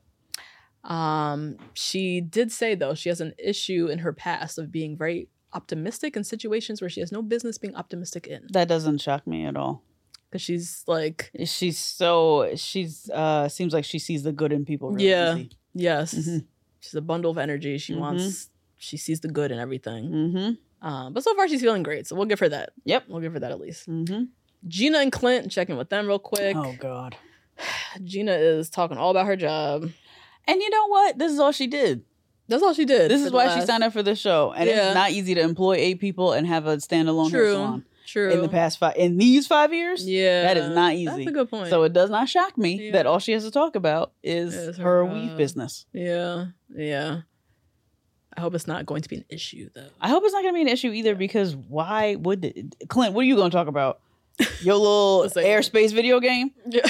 She did say though she has an issue in her past of being very optimistic in situations where she has no business being optimistic in. That doesn't shock me at all. Because she's like seems like she sees the good in people really easy. Yes. She's a bundle of energy. She sees the good in everything. But so far she's feeling great, so we'll give her that. Yep. We'll give her that at least. Gina and Clint, checking with them real quick. Oh God. Gina is talking all about her job. And you know what? This is all she did. That's all she did. This is why she signed up for this show. And it's not easy to employ 8 people and have a standalone hair salon. True. In these 5 years? Yeah. That is not easy. That's a good point. So it does not shock me that all she has to talk about is her weave business. Yeah. Yeah. I hope it's not going to be an issue, though. I hope it's not going to be an issue either, because why would Clint, what are you going to talk about? Your little airspace video game? Yeah.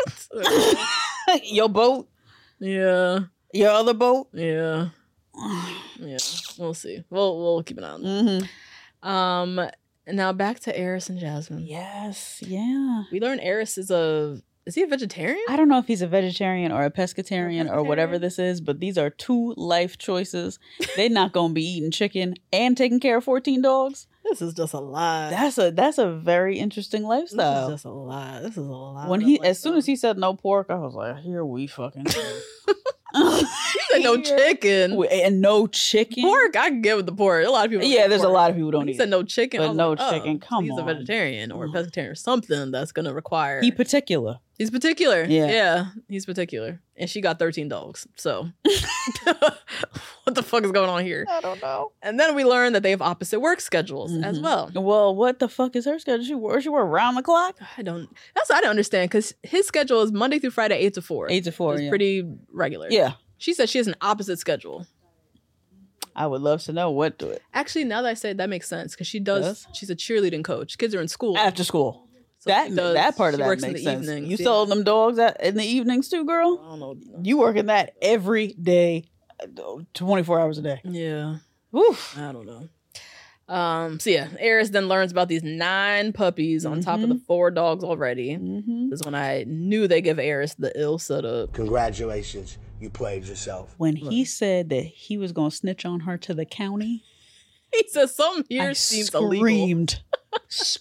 Your boat? Yeah. Your other boat? Yeah. Yeah. We'll see. We'll keep an eye on that. Now back to Eris and Jasmine. Yes. Yeah. We learned Eris is he a vegetarian? I don't know if he's a vegetarian or a pescatarian or whatever this is, but these are 2 life choices. They're not going to be eating chicken and taking care of 14 dogs. This is just a lot. That's a very interesting lifestyle. This is just a lot. This is a lot. When as soon as he said no pork, I was like, here we fucking go. He said no chicken. And no chicken? Pork, I can get with the pork. A lot of people. Yeah, there's a lot of people who don't eat. He said no chicken. But no chicken. Come on. He's a vegetarian or a pescatarian or something that's going to require. He's particular. Yeah. He's particular. And she got 13 dogs. So what the fuck is going on here? I don't know. And then we learned that they have opposite work schedules as well. Well, what the fuck is her schedule? She work around the clock? That's what I don't understand, because his schedule is Monday through Friday, 8 to 4. 8 to 4, It's pretty regular. Yeah. She said she has an opposite schedule. I would love to know what to it. Actually, now that I say it, that makes sense, because she's a cheerleading coach. Kids are in school. After school. So that part of that makes sense. Evenings, you selling them dogs in the evenings too, girl? I don't know. You working that every day, 24 hours a day. Yeah. Oof. I don't know. So yeah, Eris then learns about these 9 puppies on top of the 4 dogs already. This is when I knew they give Eris the ill setup. Congratulations, you played yourself. When he said that he was going to snitch on her to the county, he said something here seems illegal.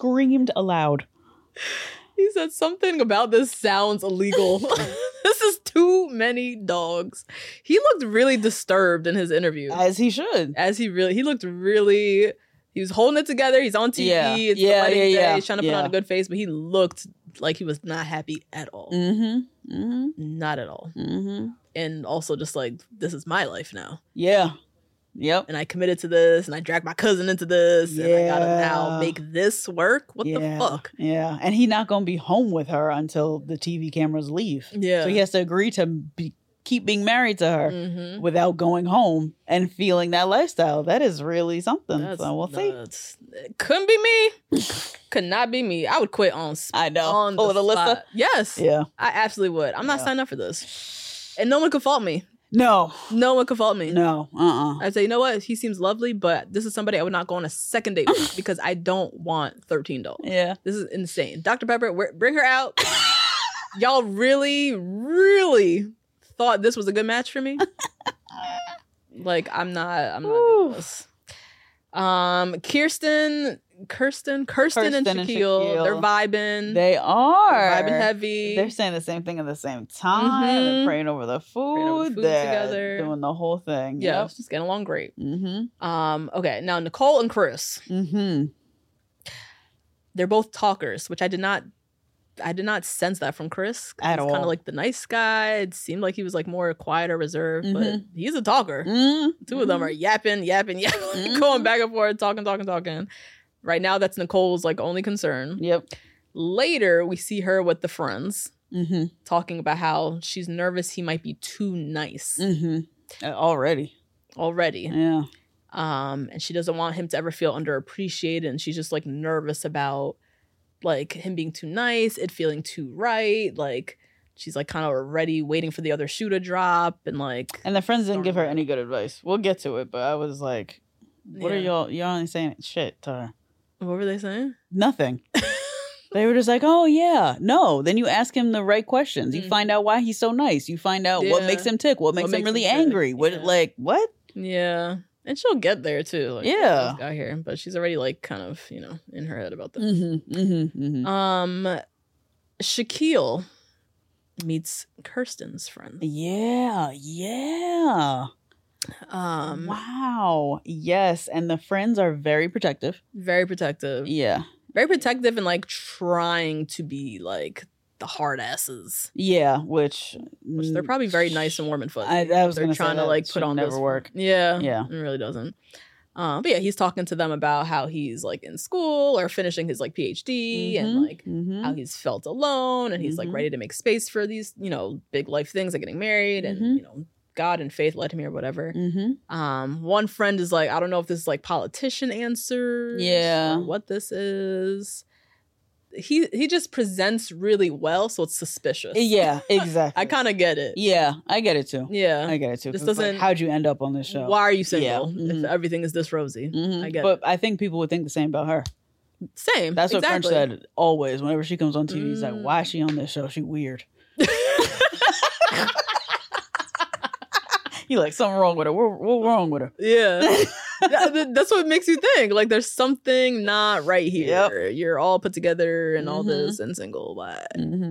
Screamed aloud. He said something about this sounds illegal. This is too many dogs. He looked really disturbed in his interview. As he should. He was holding it together. He's on TV. Yeah. It's the wedding day. He's trying to put on a good face, but he looked like he was not happy at all. Not at all. And also just like, this is my life now. Yeah. Yep. And I committed to this, and I dragged my cousin into this, and I gotta now make this work. What the fuck? Yeah. And he's not gonna be home with her until the TV cameras leave. Yeah. So he has to agree to keep being married to her without going home and feeling that lifestyle. That is really something. So we'll see. It couldn't be me. Could not be me. I would quit on I know. on the Alyssa? spot. Yes. Yeah. I absolutely would. I'm not signing up for this. And no one could fault me. No. No one could fault me. No. I'd say, you know what? He seems lovely, but this is somebody I would not go on a second date with because I don't want $13. Yeah. This is insane. Dr. Pepper, bring her out. Y'all really, really thought this was a good match for me? Like, I'm not doing this. Kirsten and Shaquille, they're vibing. They are. They're vibing heavy. They're saying the same thing at the same time. They're praying over the food. They're together. doing the whole thing. Yeah, Yep. just getting along great. Okay, now Nicole and Chris. They're both talkers, which I did not sense that from Chris. At all. He's kind of like the nice guy. It seemed like he was like more quiet or reserved, but he's a talker. Two of them are yapping, going back and forth, talking. Right now, that's Nicole's like only concern. Yep. Later, we see her with the friends talking about how she's nervous he might be too nice. Already. Yeah. And she doesn't want him to ever feel underappreciated, and she's just like nervous about like him being too nice, it feeling too right. Like she's like kind of already waiting for the other shoe to drop, and like. And the friends didn't give her any good advice. We'll get to it, but I was like, "What are y'all only saying shit to her?" What were they saying? Nothing. They were just like, "Oh yeah, no." Then you ask him the right questions. You find out why he's so nice. You find out what makes him tick. What makes him really angry. What what? Yeah. And she'll get there too. Like, yeah. Got here, but she's already like kind of, in her head about this. Shaquille meets Kirsten's friend. Yeah. Wow. Yes. And the friends are very protective. Very protective. Yeah. Very protective and like trying to be like the hard asses. Yeah, which they're probably very nice and warm and fuzzy. I was they're trying to like put on never this work. Yeah, it really doesn't. But yeah, he's talking to them about how he's like in school or finishing his like PhD and like how he's felt alone and he's like ready to make space for these big life things like getting married and God and faith led him here, whatever. One friend is like, I don't know if this is like politician answers, or what this is. He just presents really well, so it's suspicious. Yeah, exactly. I kind of get it. Yeah, I get it too. Yeah, I get it too. This doesn't. Like, how'd you end up on this show? Why are you single if everything is this rosy? I get but I think people would think the same about her. Same. That's what French said always. Whenever she comes on TV, he's like, "Why is she on this show? She weird." He like, something wrong with her. What's wrong with her? Yeah. That's what makes you think. Like, there's something not right here. Yep. You're all put together and all this and single. Why?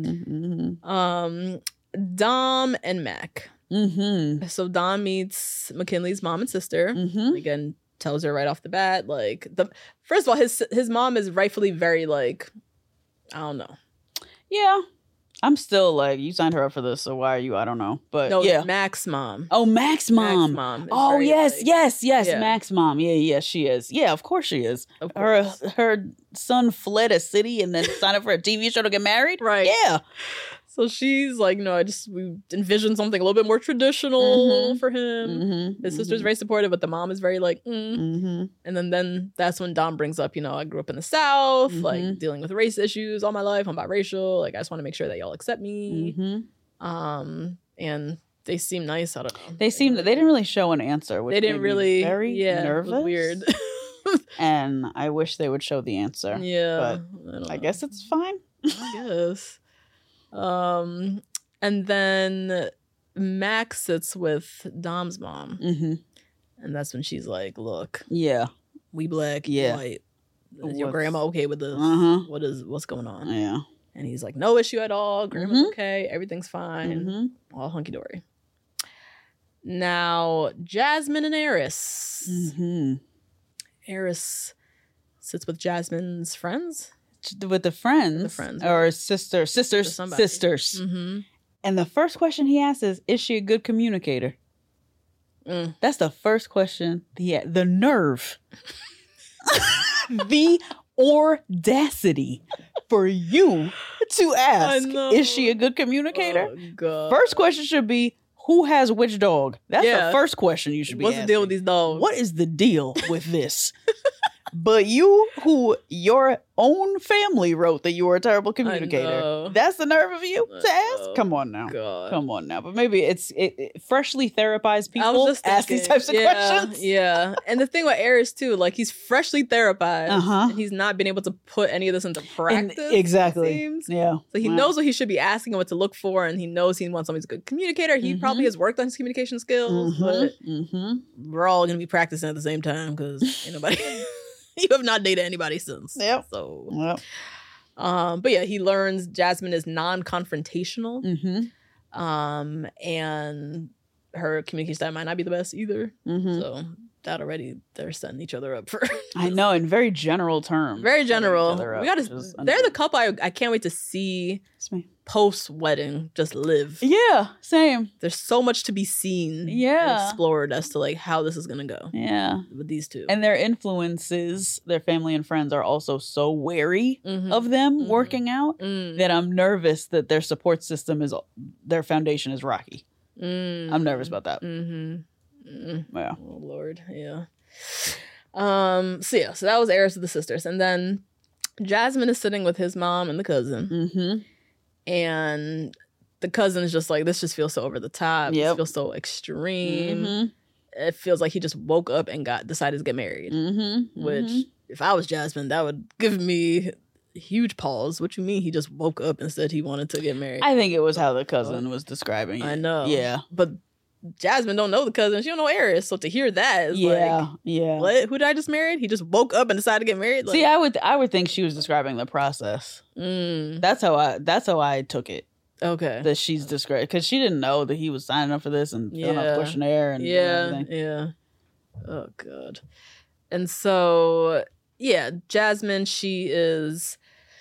Dom and Mac. So Dom meets McKinley's mom and sister. Again, tells her right off the bat, like, first of all, his mom is rightfully very, like, I don't know. Yeah. I'm still like, you signed her up for this, so why are you? I don't know. But no, yeah. Mac's mom. Oh, Mac's mom. Mac's mom. Oh, yes, like, yes. Yeah. Mac's mom. Yeah, she is. Yeah, of course she is. Of course. Her son fled a city and then signed up for a TV show to get married? Right. Yeah. So she's like, no, we envisioned something a little bit more traditional for him. His sister's very supportive, but the mom is very like, And then that's when Dom brings up, I grew up in the South, like dealing with race issues all my life. I'm biracial. Like, I just want to make sure that y'all accept me. And they seem nice. I don't know. They didn't really show an answer. Which they didn't really. Very nervous. It was weird. And I wish they would show the answer. Yeah. But I guess it's fine. I guess. And then Mac sits with Dom's mom. And that's when she's like, look. Yeah. We black, you white. Is your grandma okay with this? What's going on? Yeah. And he's like, no issue at all. Grandma's okay. Everything's fine. All hunky-dory. Now, Jasmine and Eris. Eris sits with Jasmine's friends. With the friends. The friends. Or sisters. And the first question he asks is she a good communicator? That's the first question. The nerve. The audacity for you to ask, is she a good communicator? Oh, God. First question should be, who has which dog? That's the first question you should be asking. What's the deal with these dogs? What is the deal with this? But you, who your own family wrote that you were a terrible communicator, that's the nerve of you to ask? Come on now. God. Come on now. But maybe it's freshly therapized people ask these types of questions. Yeah. And the thing with Eris, too, like he's freshly therapized. And he's not been able to put any of this into practice. Exactly. Yeah. So he knows what he should be asking and what to look for. And he knows he wants somebody who's a good communicator. He probably has worked on his communication skills. But we're all going to be practicing at the same time because ain't nobody... You have not dated anybody since. Yep. So, but yeah, he learns Jasmine is non-confrontational. And her communication style might not be the best either. So that already, they're setting each other up for. I know, in very general terms. Very general. We got to. They're the couple I can't wait to see post wedding just live. Yeah, same. There's so much to be seen. And explored as to like how this is gonna go. Yeah, with these two and their influences, their family and friends are also so wary of them working out that I'm nervous that their support system their foundation is rocky. I'm nervous about that. Yeah. Oh Lord, yeah. So that was Eris of the sisters, and then Jasmine is sitting with his mom and the cousin, and the cousin is just like, this just feels so over the top. It feels so extreme. It feels like he just woke up and decided to get married. Which, if I was Jasmine, that would give me huge pause. What you mean he just woke up and said he wanted to get married? I think it was how the cousin was describing it. I know. Yeah. But Jasmine don't know the cousin. She don't know Eris. So to hear that is what? Who did I just marry? He just woke up and decided to get married? Like, see, I would think she was describing the process. That's how I took it. Okay. That she's described, because she didn't know that he was signing up for this and filling out the questionnaire and everything. Yeah. Oh God. And so Jasmine, she's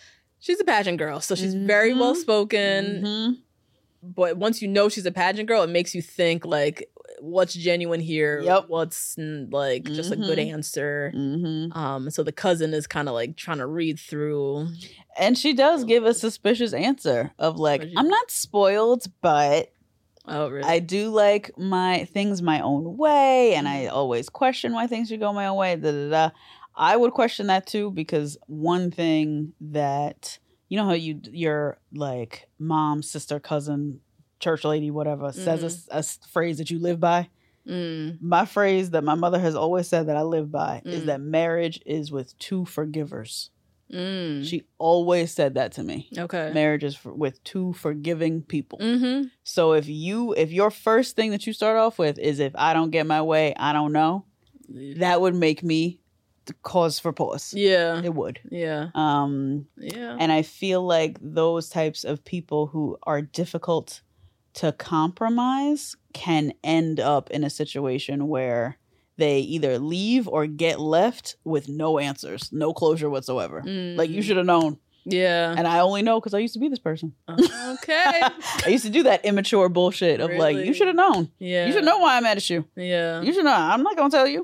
a pageant girl, so she's very well spoken. But once you know she's a pageant girl, it makes you think like, what's genuine here? What's like just a good answer? So the cousin is kind of like trying to read through, and she does give a suspicious answer of like, I'm not spoiled, but I do like my things my own way, and I always question why things should go my own way. I would question that too, because one thing that, you know how your like mom, sister, cousin, church lady, whatever, says a phrase that you live by? My phrase that my mother has always said that I live by is that marriage is with two forgivers. She always said that to me. Okay. Marriage is with two forgiving people. So if your first thing that you start off with is, if I don't get my way, I don't know, that would make me cause for pause. Yeah. It would. Yeah. And I feel like those types of people who are difficult to compromise can end up in a situation where they either leave or get left with no answers, no closure whatsoever. Like, you should have known. Yeah. And I only know because I used to be this person. Okay. I used to do that immature bullshit of like, you should have known. Yeah. You should know why I'm mad at you. Yeah. You should know. I'm not going to tell you.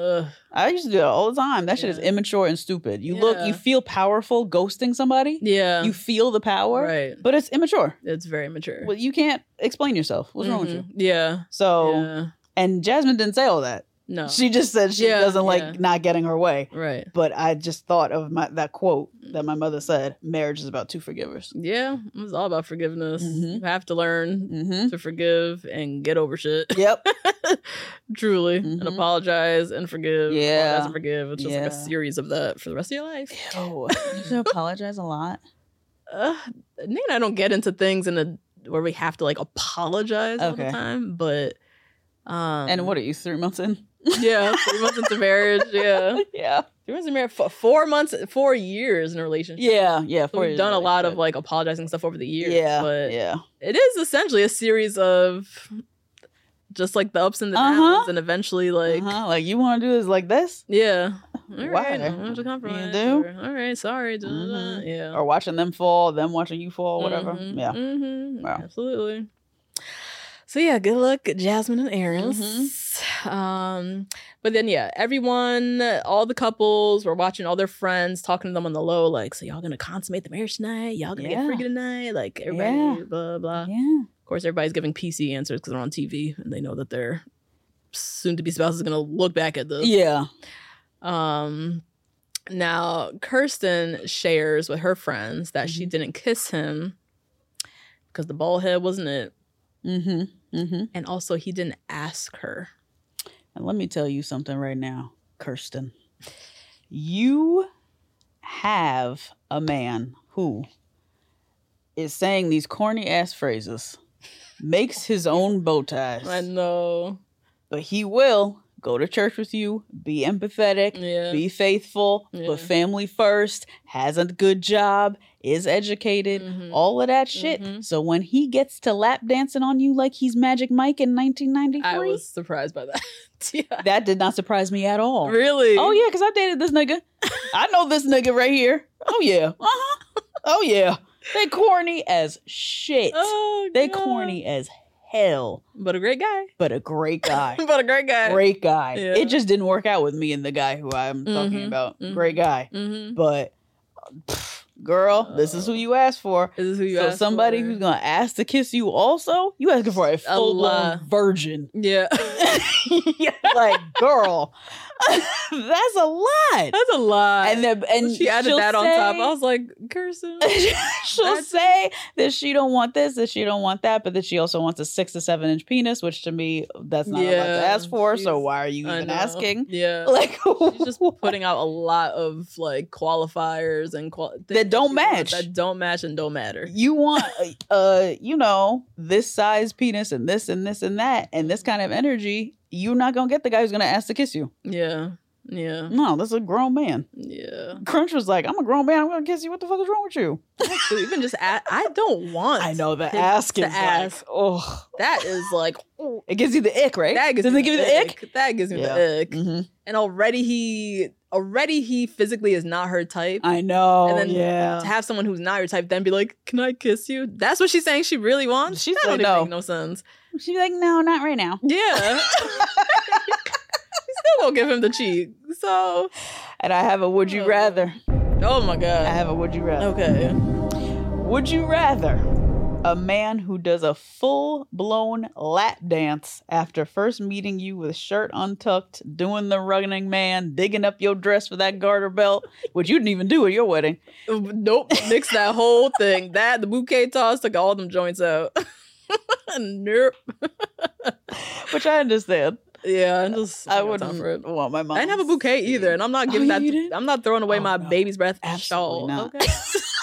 I used to do that all the time. That shit is immature and stupid. You feel powerful ghosting somebody. Yeah. You feel the power. Right. But it's immature. It's very immature. Well, you can't explain yourself. What's wrong with you? Yeah. So, and Jasmine didn't say all that. No. She just said she doesn't like not getting her way. Right. But I just thought of that quote that my mother said, marriage is about two forgivers. Yeah. It's all about forgiveness. You have to learn to forgive and get over shit. Yep. Truly. And apologize and forgive. Yeah. Apologize and forgive. It's just like a series of that for the rest of your life. Ew. You should apologize a lot. Nate and I don't get into things where we have to like apologize all the time, but and what are you, 3 months in? Yeah, 3 months into marriage. Yeah. Yeah. 3 months into marriage. 4 months, 4 years in a relationship. Yeah. So we've done a lot of like apologizing stuff over the years. Yeah. But yeah. it is essentially a series of just like the ups and the downs, and eventually like, like you want to do this like this? Yeah. All Why? right, I'm gonna have to compromise. You do? Or, all right, sorry. Yeah. Or watching them fall, them watching you fall, whatever. Yeah. Wow. Absolutely. So yeah, good luck, Jasmine and Aris. But then yeah, everyone, all the couples were watching all their friends, talking to them on the low, like, so y'all gonna consummate the marriage tonight? Y'all gonna get freaky tonight? Like everybody, blah blah. Yeah. Of course, everybody's giving PC answers because they're on TV and they know that their soon-to-be spouse is gonna look back at this. Yeah. Now Kirsten shares with her friends that she didn't kiss him because the bald head wasn't it. And also he didn't ask her. And let me tell you something right now, Kirsten. You have a man who is saying these corny ass phrases, makes his own bow ties. I know. But he will go to church with you, be empathetic, be faithful, put family first, has a good job, is educated, all of that shit. So when he gets to lap dancing on you like he's Magic Mike in 1993. I was surprised by that. That did not surprise me at all. Really? Oh yeah, because I dated this nigga. I know this nigga right here. Oh yeah. Oh yeah. They corny as shit. Oh, they corny as hell. But a great guy. But a great guy. But a great guy. Great guy. Yeah. It just didn't work out with me and the guy who I'm talking about. Great guy. But girl, this is who you asked for. This is who you asked somebody for. who's gonna ask to kiss you also, you asking for a full-blown virgin. Yeah. Like, girl, that's a lot. That's a lot. And she added that on top. I was like, Kirsten. She'll say that she don't want this, that she don't want that, but that she also wants a 6 to 7 inch penis, which to me, that's not a lot to ask for. So why are you even asking? Yeah. Like, she's just putting out a lot of like qualifiers and that don't match. That don't match and don't matter. You want, you know, this size penis and this and this and that and this kind of energy. You're not gonna get the guy who's gonna ask to kiss you. Yeah. Yeah. No, that's a grown man. Yeah. Crunch was like, I'm a grown man, I'm gonna kiss you. What the fuck is wrong with you? Actually, even just I don't want. I know the ask is like, oh, that is like, it gives you the ick, right? That gives Doesn't it give you the ick? That gives me the ick. And already he physically is not her type. I know. And then to have someone who's not your type then be like, can I kiss you? That's what she's saying she really wants? She's that like, don't even no. make no sense. She's like, no, not right now. Yeah. Still gonna give him the cheek. So. And I have a would you rather. Oh my God. I have a would you rather. Okay. Would you rather a man who does a full-blown lap dance after first meeting you with shirt untucked, doing the running man, digging up your dress with that garter belt, which you didn't even do at your wedding. Nope. Mix that whole thing. The bouquet toss took all them joints out. Nope. Which I understand. Yeah, I wouldn't want my mom. I didn't have a bouquet either, and I'm not giving I'm not throwing away my baby's breath shawl. Not. Okay.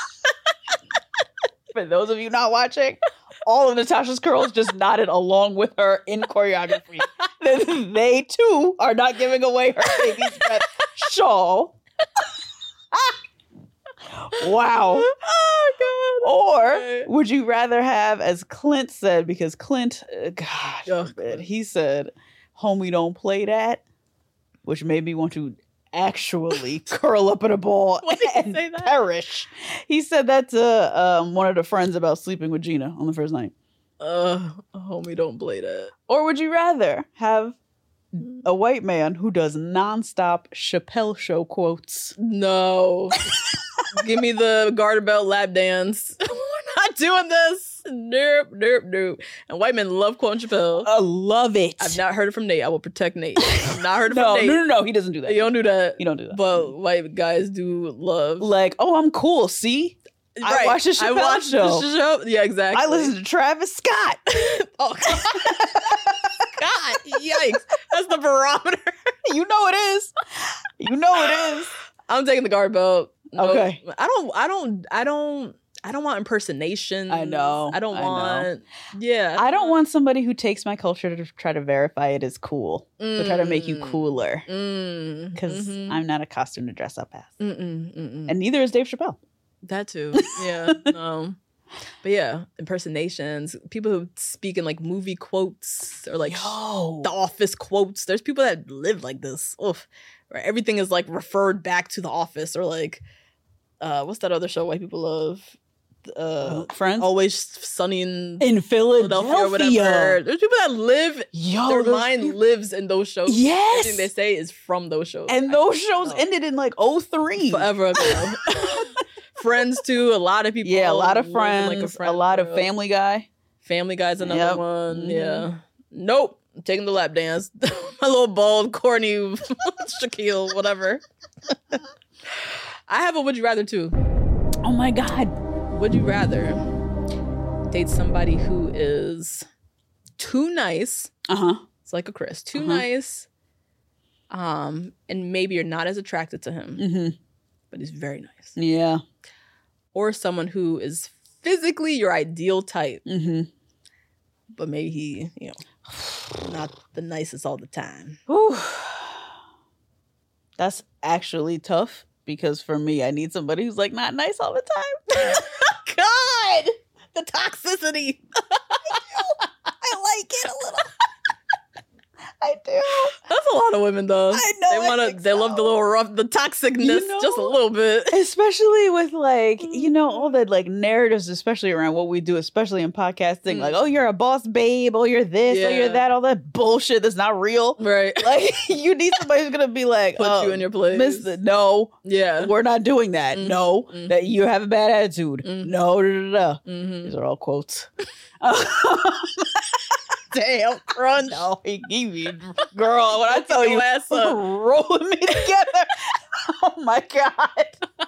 For those of you not watching, all of Natasha's curls just nodded along with her in choreography. They too are not giving away her baby's breath shawl. Wow. Oh, God. Or would you rather have, as Clint said, because Clint, he said, homie, don't play that, which made me want to actually curl up in a ball and perish. He said that to one of the friends about sleeping with Gina on the first night. Homie, don't play that. Or would you rather have a white man who does nonstop Chappelle Show quotes? No. Give me the garter belt lap dance. We're not doing this. Nope. And white men love quoting Chappelle. I love it. I've not heard it from Nate. I will protect Nate. I've not heard it from Nate. No. He doesn't do that. You don't do that. You don't do that. But white guys do love. Like, oh, I'm cool. See? Right. I watched the Chappelle show. Yeah, exactly. I listened to Travis Scott. Oh, God. Yikes. That's the barometer. You know it is. You know it is. I'm taking the guard belt. Okay. I I don't want impersonations. I know. I don't I want. Yeah. I don't want somebody who takes my culture to try to verify it as cool. To try to make you cooler. Because I'm not a costume to dress up as. And neither is Dave Chappelle. That too. Yeah. But yeah, impersonations. People who speak in like movie quotes or like The Office quotes. There's people that live like this. Oof. Where everything is like referred back to The Office or like what's that other show white people love? Friends? Always Sunny in Philadelphia or whatever. There's people that live, their mind lives in those shows. Yes. Everything they say is from those shows. And those shows ended in like 2003. Forever ago. Friends too, a lot of people. Yeah, a lot of live in, Friends, a lot of Family Guy. Family Guy's another one. Yeah. Nope. I'm taking the lap dance. My little bald, corny Shaquille, whatever. I have a would you rather too. Oh my God. Would you rather date somebody who is too nice? It's like a Chris. Too nice. And maybe you're not as attracted to him. But he's very nice. Yeah. Or someone who is physically your ideal type. But maybe he, not the nicest all the time. Whew. That's actually tough. Because for me, I need somebody who's like not nice all the time. God, the toxicity. I like it a little. I do. That's a lot of women, though. I know. They love the little rough, the toxicness, just a little bit. Especially with like, all the like narratives, especially around what we do, especially in podcasting. Like, oh, you're a boss babe. Oh, you're this. Oh, you're that. All that bullshit that's not real. Right. Like, you need somebody who's gonna be like, put you in your place. Mister, no. Yeah. We're not doing that. No. That you have a bad attitude. No. These are all quotes. Damn, crunch. No, he girl, when I tell you, rolling me together. Oh my God.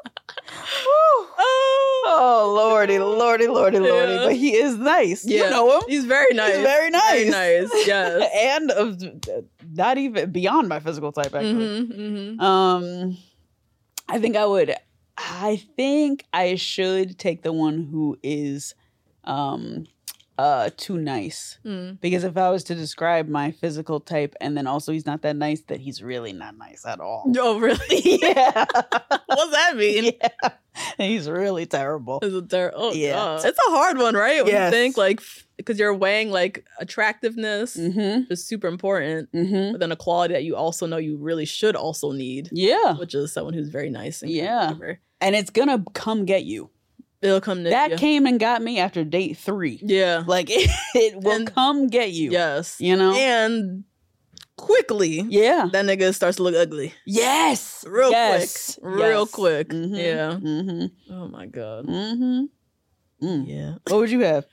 Oh, lordy. Yeah. But he is nice. Yeah. You know him. He's very nice. Very nice. Yes. And not even beyond my physical type, actually. I think I should take the one who is too nice. Because if I was to describe my physical type and then also he's not that nice, that he's really not nice at all. Oh, really? Yeah. What's that mean? Yeah. He's really terrible. Oh, yeah. It's a hard one, right? When you think like, because you're weighing like attractiveness is super important, but then a quality that you also know you really should also need. Yeah. Which is someone who's very nice. And whatever. And it's gonna come get you. It'll come that came and got me after date 3. Yeah. Like it will come get you. Yes. And quickly. Yeah. That nigga starts to look ugly. Yes. Real quick. Yeah. Oh my God. Yeah. What would you have?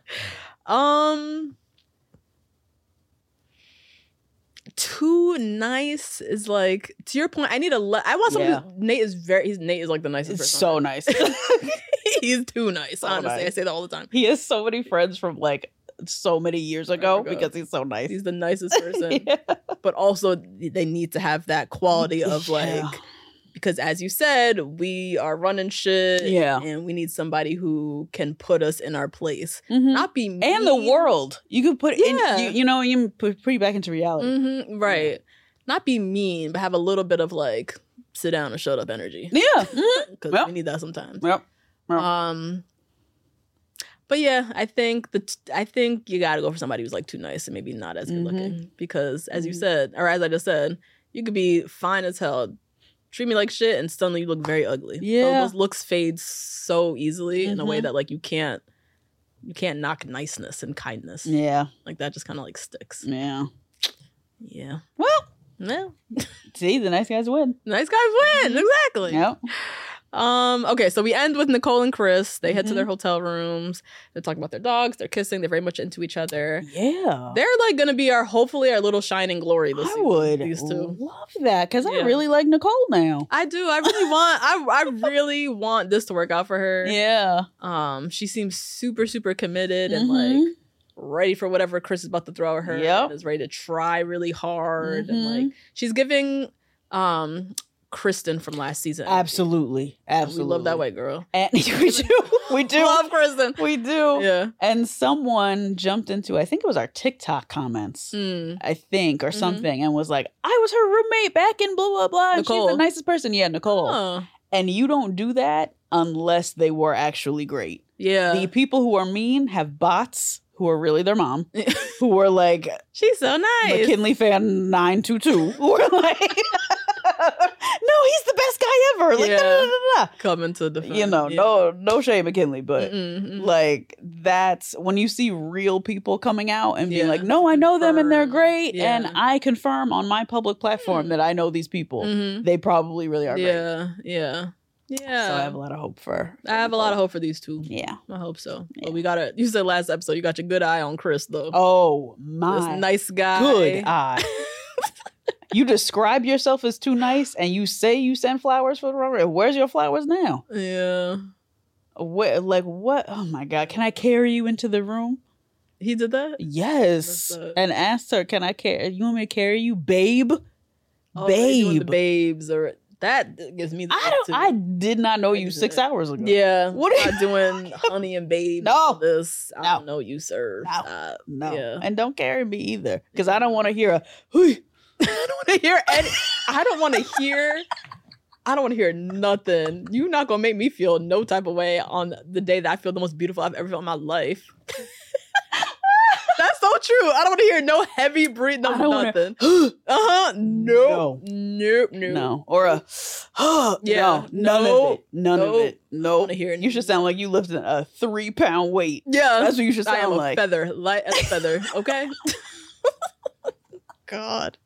Too nice is like, to your point, I want someone who Nate is like the nicest person. So nice. He's too nice, honestly. Nice. I say that all the time. He has so many friends from like so many years ago because he's so nice. He's the nicest person. But also they need to have that quality of like, because as you said, we are running shit. Yeah. And we need somebody who can put us in our place. Not be mean. And the world. You can put in, you can put you back into reality. Right. Yeah. Not be mean, but have a little bit of like, sit down and shut up energy. Yeah. Because we need that sometimes. Yep. But yeah, I think you got to go for somebody who's like too nice and maybe not as good looking. Because as you said, or as I just said, you could be fine as hell, treat me like shit, and suddenly you look very ugly. Yeah, those looks fade so easily in a way that like you can't knock niceness and kindness. Yeah, like that just kind of like sticks. Yeah. Well, see, the nice guys win. Nice guys win, exactly. Yep. Okay, so we end with Nicole and Chris. They head to their hotel rooms. They're talking about their dogs. They're kissing. They're very much into each other. Yeah. They're like going to be hopefully our little shining glory this season. I would these two. Love that because I really like Nicole now. I do. I really want this to work out for her. Yeah. She seems super, super committed and like ready for whatever Chris is about to throw at her. Yep. And is ready to try really hard. And like she's giving Kristen from last season. Absolutely. We love that white girl. And we do love Kristen. We do. Yeah. And someone jumped into, I think it was our TikTok comments, I think, or something, and was like, I was her roommate back in blah, blah, blah. And she's Nicole. the nicest person. Yeah, Nicole. Oh. And you don't do that unless they were actually great. Yeah. The people who are mean have bots who are really their mom, who are like, she's so nice. McKinley fan 922, who are like, no, he's the best guy ever. Like, Yeah. da, da, da, da. Coming to defend. You know, Yeah. no shame, McKinley, but like that's when you see real people coming out and being Yeah. like, no, I know them and they're Confirm. great, Yeah. and I confirm on my public platform that I know these people. They probably really are great. Yeah. Yeah. Yeah. So I have a lot of hope for. I have a lot of hope for these two. Yeah. I hope so. But we gotta. You said last episode you got your good eye on Chris though. Oh This my nice guy. good eye. You describe yourself as too nice, and you say you send flowers for the rubber. Where's your flowers now? Yeah. Where, like what? Oh my God! Can I carry you into the room? He did that. Yes, What's up? and asked her, "Can I carry? You want me to carry you, babe? Oh, they doing the Babe." babes or that gives me. The I don't. too. I did not know you Like 6 that. hours ago. Yeah. What are not doing honey and babe? No. all this. I No. don't know you, sir. No. Stop. No, Yeah. and don't carry me either, because I don't want to hear a. "Hey." I don't want to hear any. I don't want to hear. I don't want to hear nothing. You're not gonna make me feel no type of way on the day that I feel the most beautiful I've ever felt in my life. That's so true. I don't want to hear no heavy breathing, no I don't wanna- nothing. Nope. Nope. No, or a. Yeah, no, none of it. None of nope. it. No. wanna hear You should sound like you lifted a 3-pound weight. Yeah, That's what you should I am sound a like. feather, light as a feather. Okay. God.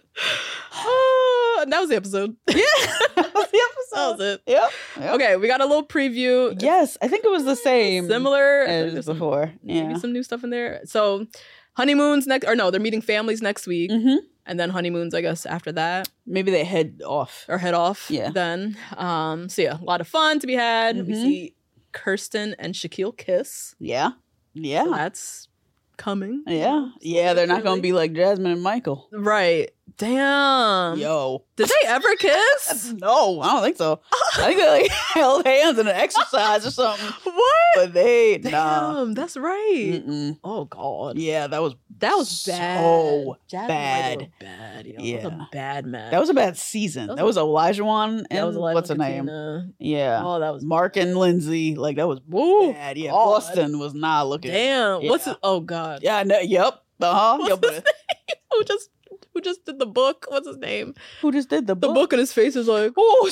And that was the episode. Yeah, that was the episode. That was it. Yep. Okay, we got a little preview. Yes, I think it was the same. Similar I think as there's some- before. Maybe Yeah. some new stuff in there. So honeymoons next, or no, they're meeting families next week, and then honeymoons, I guess, after that, Maybe they head off. or head off. Yeah. Then, so yeah, a lot of fun to be had. We see Kirsten and Shaquille kiss. Yeah. Yeah. So that's coming. Yeah. Yeah, they're not going to be like Jasmine and Michael. Right. Damn. Yo. Did they ever kiss? No, I don't think so. I think they like held hands in an exercise or something. What? But they, Damn, nah. that's right. Mm-mm. Oh God. Yeah, that was bad. so Jasmine bad. Michael were bad. Yo. That was Yeah. a bad match. That was a bad season. That was Elijah one and That was Elijah what's her name? Katina. Yeah. Oh, that was Mark and Lindsay. Like that was Woo. bad. Yeah. God. Boston was not looking. Damn. Yeah. What's it? Oh God. Yeah, no, yep. Uh-huh. What's Yep. his name? Who just did the book? What's his name? Who just did the The book and his face is like, Oh,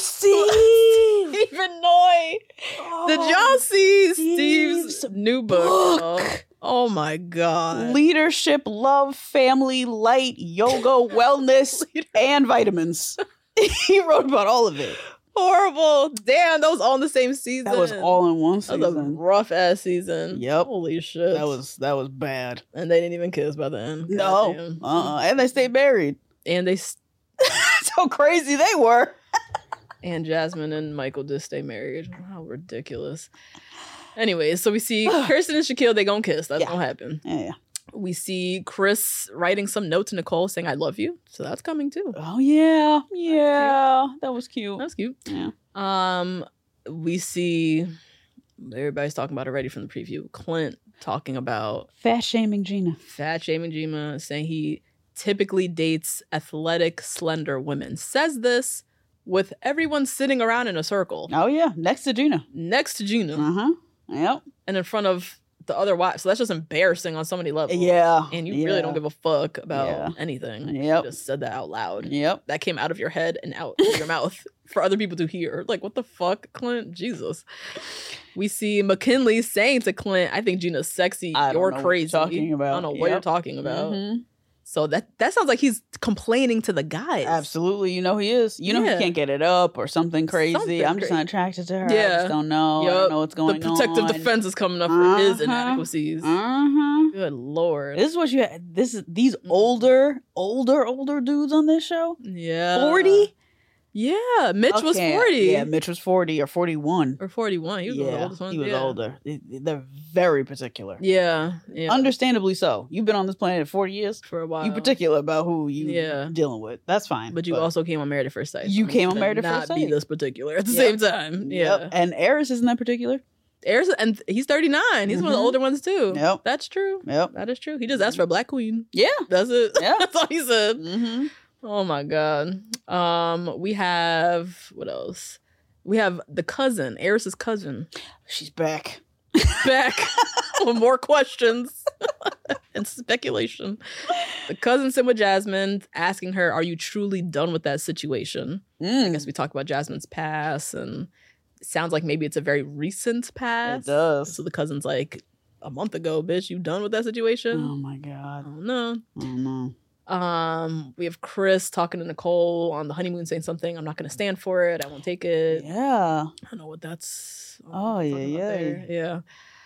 Steve. Stephen Noy. Did y'all see Steve's Steve's new book? Oh my God. Leadership, love, family, light, yoga, wellness, and vitamins. He wrote about all of it. Horrible. Damn, that was all in the same season. That was all in one That was a season. rough ass season. Yep. Holy shit. That was bad. And they didn't even kiss by the end. No. Goddamn. And they stayed married. And they That's how crazy they were. and Jasmine and Michael just stay married. How ridiculous. Anyways, so we see Kirsten and Shaquille, they gonna kiss. That's Yeah. gonna happen. Yeah. We see Chris writing some note to Nicole saying, I love you. So that's coming too. Oh yeah. Yeah. That was cute. That's cute. Yeah. We see everybody's talking about already from the preview. Clint talking about Fat shaming Gina. fat shaming Gina, saying he typically dates athletic, slender women. Says this with everyone sitting around in a circle Oh yeah. Next to Gina. next to Gina Uh-huh. Yep. and in front of the other wives. So that's just embarrassing on so many levels. Yeah. And you really don't give a fuck about Yeah. anything. Yep. You just said that out loud. Yep. That came out of your head and out of your mouth for other people to hear. Like, what the fuck, Clint? Jesus. We see McKinley saying to Clint, I think Gina's sexy. I don't You're know what crazy. you're talking about. I don't know what you're Yep. talking about. Mhm. So that sounds like he's complaining to the guys. Absolutely. You know he is. You know Yeah. he can't get it up or something crazy. Something I'm just cra- not attracted to her. I Yeah. just don't know. I Yup. don't know what's going The on. protective defense is coming up for his Uh-huh. inadequacies. Uh-huh. Good Lord. This is what you these Mm-hmm. older dudes on this show. Yeah. 40? Yeah, Mitch was 40. Yeah, Mitch was 40 or 41. Or 41. He was the oldest one. He was older. They're very particular. Yeah. Understandably so. You've been on this planet 40 years. For a while. You particular about who you dealing with. That's fine. But you also came on Married at First Sight. You came on Married at First Sight. Not be this particular at the same time. Yeah. Yep. And Eris isn't that particular. Eris, and he's 39. He's one of the older ones too. Yep. That's true. Yep. That is true. He just asked for a black queen. Yeah. That's it. Yeah. That's all he said. Oh my God. We have, what else? We have the cousin, Eris's cousin. She's back. Back with more questions and speculation. The cousin sent with Jasmine, asking her, are you truly done with that situation? I guess we talked about Jasmine's past, and it sounds like maybe it's a very recent past. It does. So the cousin's like, a month ago, bitch, you done with that situation? Oh my God. I don't know. I don't know. We have Chris talking to Nicole on the honeymoon saying something. I'm not going to stand for it. I won't take it. Yeah. I don't know what that's. Oh, yeah. Yeah.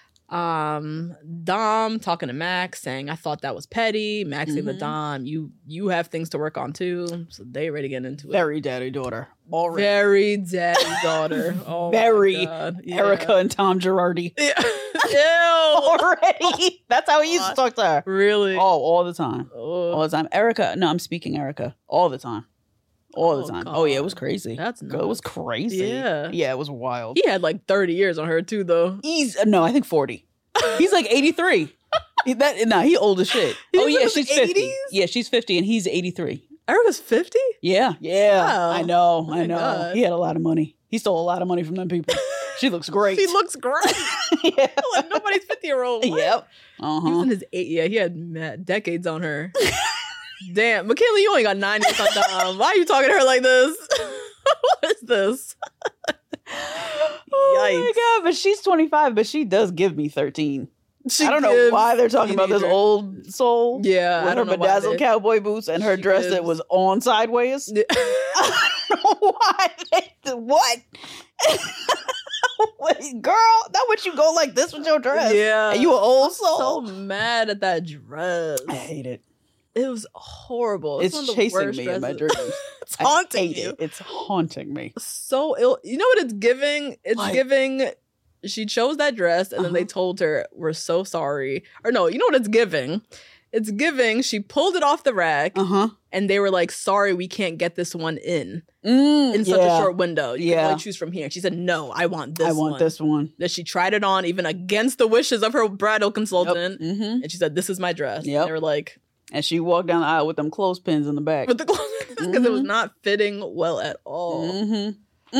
Dom talking to Max saying, I thought that was petty. Max saying to Dom, you have things to work on too. So they ready to get into it. Very daddy daughter. Already. Very daddy daughter. Oh, very yeah. Erica and Tom Girardi. Yeah. Ew. Already. That's how he used to talk to her. Really? Oh, all the time. All the time. Erica. No, I'm speaking Erica. All the time. All the time. God. Oh, yeah, it was crazy. That's nuts. It was crazy. Yeah. Yeah, it was wild. He had like 30 years on her too, though. No, I think 40. He's like 83. He old as shit. He's oh, yeah, in she's his 50. 80s? Yeah, she's 50 and he's 83. Erica's 50? Yeah. Yeah. Wow. I know. Oh my God. He had a lot of money. He stole a lot of money from them people. She looks great. She looks great. Yeah. Like nobody's 50-year-old. What? Yep. He was in his he had decades on her. Damn. Michaela, you only got 9 years on Dom. Why are you talking to her like this? What is this? Oh my God, but she's 25, but she does give me 13. I don't know why they're talking about this old soul. Yeah. With her bedazzled cowboy boots and her dress that was on sideways. Yeah. I don't know why. What? Girl, not what you go like this with your dress. Yeah. And you an old So soul. mad at that dress. I hate it. It was horrible. It's one of the chasing worst me in my dresses. dreams. It's haunting I hate you. it. It's haunting me. So ill. You know what it's giving? It's giving. She chose that dress, and then they told her, "We're so sorry." Or no, you know what it's giving? It's giving. She pulled it off the rack, and they were like, "Sorry, we can't get this one in such a short window. You can only choose from here." And she said, "No, I want this. I want this one." That she tried it on, even against the wishes of her bridal consultant, and she said, "This is my dress." Yep. And they were like. And she walked down the aisle with them clothespins in the back. With the because it was not fitting well at all.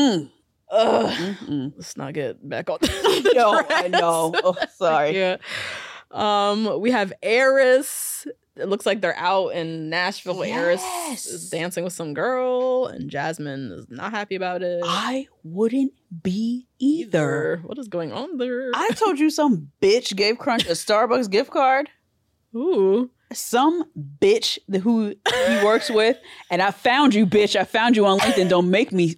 Let's not get back on the No, dress. I know. Oh, sorry. Yeah. We have Eris. It looks like they're out in Nashville where Eris is dancing with some girl, and Jasmine is not happy about it. I wouldn't be either. What is going on there? I told you some bitch gave Crunch a Starbucks gift card. Ooh. Some bitch who he works with, and I found you, bitch. I found you on LinkedIn. Don't make me.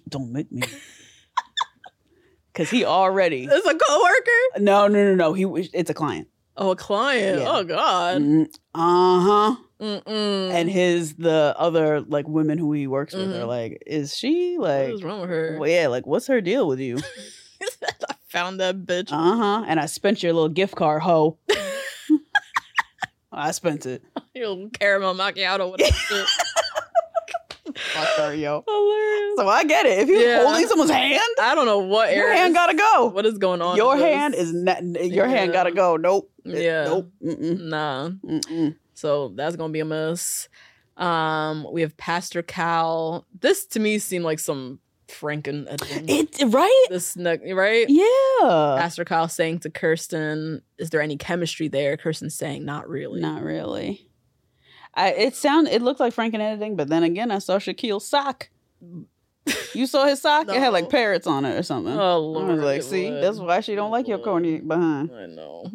Because he already. It's a coworker? No. It's a client. Oh, a client. Yeah. Oh, God. And the other like women who he works with are like, is she like? What is wrong with her? Well, yeah, like what's her deal with you? I found that bitch. And I spent your little gift card, ho. I spent it. Your little caramel macchiato, whatever. Fuck her, yo. Hilarious. So I get it. If you're holding someone's hand, I don't know what your hand gotta go. What is going on? Your hand is not. Your hand gotta go. Nope. Yeah. Nope. Nah. So that's gonna be a mess. We have Pastor Cal. This to me seemed like some Franken editing. Right? Right? Yeah. Pastor Cal saying to Kirsten, "Is there any chemistry there?" Kirsten saying, "Not really." Not really. It looked like Franken editing, but then again, I saw Shaquille's sock. You saw his sock? No. It had like parrots on it or something. Oh, Lord. I was like, see, that's why she don't like your corny behind. I know.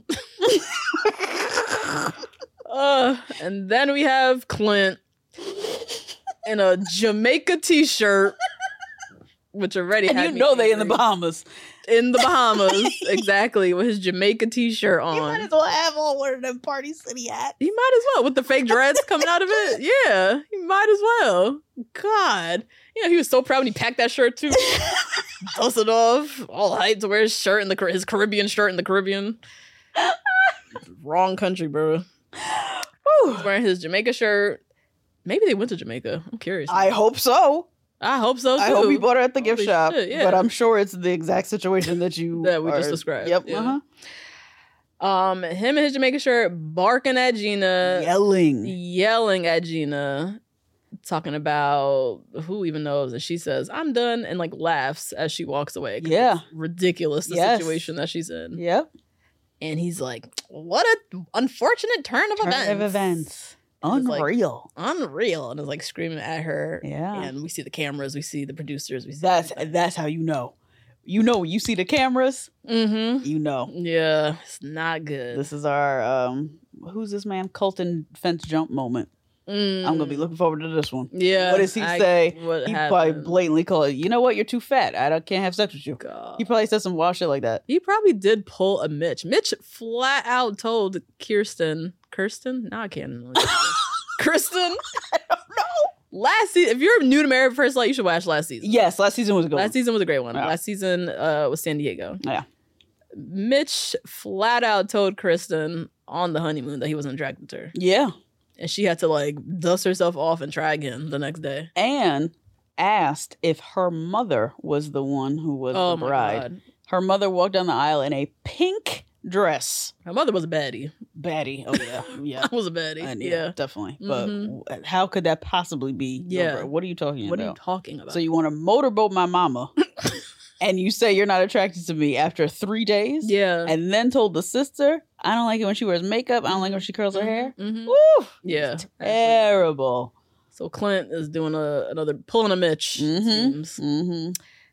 And then we have Clint in a Jamaica t-shirt, which already And had you me know they in the angry. Bahamas. in the Bahamas. Exactly, with his Jamaica t-shirt on. He might as well have on one of them Party City hats. He might as well, with the fake dreads coming out of it. Yeah, he might as well. God. You know, he was so proud when he packed that shirt too. Dusted off. All hyped to wear his shirt in his Caribbean shirt in the Caribbean. Wrong country, bro. He's wearing his Jamaica shirt. Maybe they went to Jamaica. I'm curious. I hope so. I hope so too. I hope he bought her at the gift Holy shop. shit, yeah. But I'm sure it's the exact situation that you that we just described. Yep. Yeah. Him and his Jamaica shirt barking at Gina. Yelling at Gina. Talking about who even knows. And she says, I'm done. And like laughs as she walks away. Yeah. It's ridiculous the situation that she's in. Yep. And he's like, what an unfortunate turn of events. Unreal. Unreal. And is like screaming at her. Yeah. And we see the cameras, we see the producers, we see that's how you know. You know when you see the cameras, you know. Yeah, it's not good. This is our who's this man? Colton fence jump moment. I'm gonna be looking forward to this one. Yeah. What does he say? He happened? probably blatantly call it, you know what, you're too fat. Can't have sex with you. God. He probably said some wild shit like that. He probably did pull a Mitch. Mitch flat out told Kirsten? No, I can't. Kristen? I don't know. Last season, if you're new to Married at First Light, you should watch last season. Yes, last season was a good one. Last season was a great one. Yeah. Last season was San Diego. Yeah. Mitch flat out told Kristen on the honeymoon that he wasn't attracted to her. Yeah. And she had to like dust herself off and try again the next day. And asked if her mother was the one who was the bride. My God. Her mother walked down the aisle in a pink dress. Her mother was a baddie. Baddie. Oh, yeah. Yeah. That was a baddie. Yeah. Definitely. But how could that possibly be? Yeah. What are you talking about? What are you talking about? So you want to motorboat my mama and you say you're not attracted to me after 3 days? Yeah. And then told the sister, I don't like it when she wears makeup. I don't like when she curls her hair. Mm-hmm. Woo! Yeah. Terrible. So Clint is doing pulling a Mitch, it seems. Mm-hmm.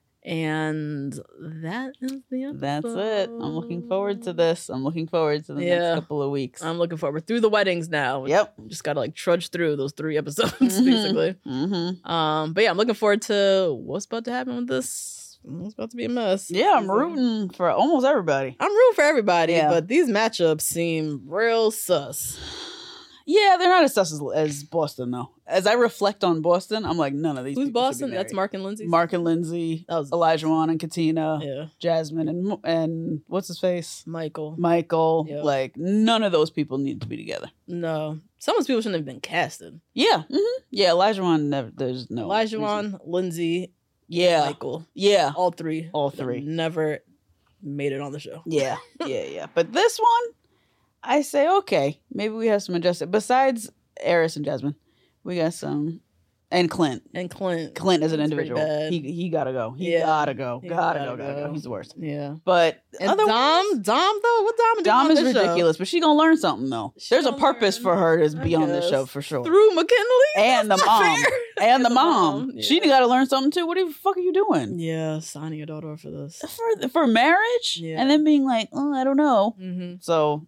And that is the episode. That's it. I'm looking forward to this. I'm looking forward to the next couple of weeks. I'm looking forward through the weddings now. Yep. Just gotta like trudge through those 3 episodes basically. Mm-hmm. But yeah, I'm looking forward to what's about to happen with this. It's about to be a mess. Yeah, I'm rooting for almost everybody. I'm rooting for everybody, Yeah. but these matchups seem real sus. Yeah, they're not as sus as Boston, though. As I reflect on Boston, I'm like, none of these Who's people should be Boston? married. That's Mark and Lindsay. Mark and Lindsay, That was Elijah Wan and Katina, yeah. Jasmine and what's his face? Michael. Michael. Like, none of those people need to be together. No. Some of those people shouldn't have been casted. Yeah. Mm-hmm. Yeah, Elijah Wan, there's no. Elijah reason. Wan, Lindsay, Yeah. Michael. Yeah. All three. All three. Never made it on the show. Yeah. Yeah. But this one, I say, okay, maybe we have some adjustment. Besides Eris and Jasmine, we got some. And Clint. Clint is an individual. He gotta go. He gotta go. Gotta go. He's the worst. Yeah. But and Dom though, what Dom? Dom is ridiculous, but she gonna learn something though. There's a purpose for her to be on this show for sure. Through McKinley and the mom, and the mom. Yeah. She gotta learn something too. What the fuck are you doing? Yeah, signing your daughter for this for marriage, and then being like, oh, I don't know. Mm-hmm. So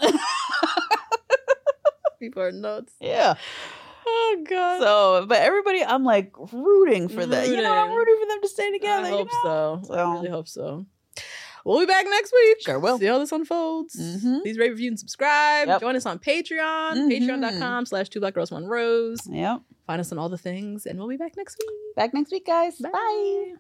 people are nuts. Yeah. Oh God. So, but everybody, I'm like rooting for that. You know, I'm rooting for them to stay together. I hope so. So. I really hope so. We'll be back next week. Sure will. See how this unfolds. Please rate, review, and subscribe. Join us on Patreon. Patreon.com/2blackgirls1rose. Yep. Find us on all the things, and we'll be back next week. Back next week, guys. Bye.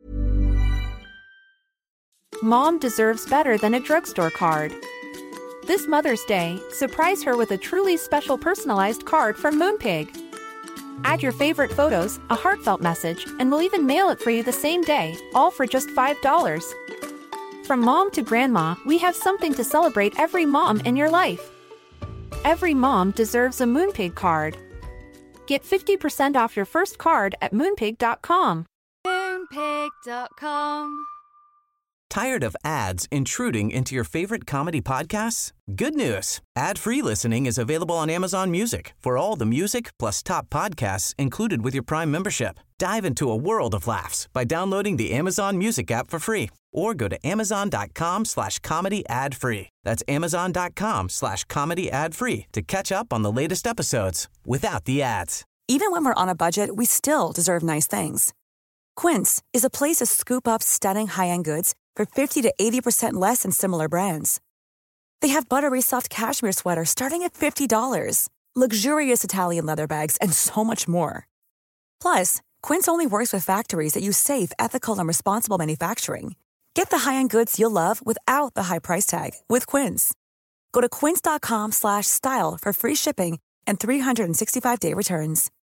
Mom deserves better than a drugstore card. This Mother's Day, surprise her with a truly special personalized card from Moonpig. Add your favorite photos, a heartfelt message, and we'll even mail it for you the same day, all for just $5. From mom to grandma, we have something to celebrate every mom in your life. Every mom deserves a Moonpig card. Get 50% off your first card at Moonpig.com. Moonpig.com. Tired of ads intruding into your favorite comedy podcasts? Good news. Ad-free listening is available on Amazon Music for all the music plus top podcasts included with your Prime membership. Dive into a world of laughs by downloading the Amazon Music app for free or go to amazon.com/comedy ad-free. That's amazon.com/comedy ad-free to catch up on the latest episodes without the ads. Even when we're on a budget, we still deserve nice things. Quince is a place to scoop up stunning high-end goods for 50 to 80% less than similar brands. They have buttery soft cashmere sweaters starting at $50, luxurious Italian leather bags, and so much more. Plus, Quince only works with factories that use safe, ethical, and responsible manufacturing. Get the high-end goods you'll love without the high price tag with Quince. Go to quince.com/style for free shipping and 365-day returns.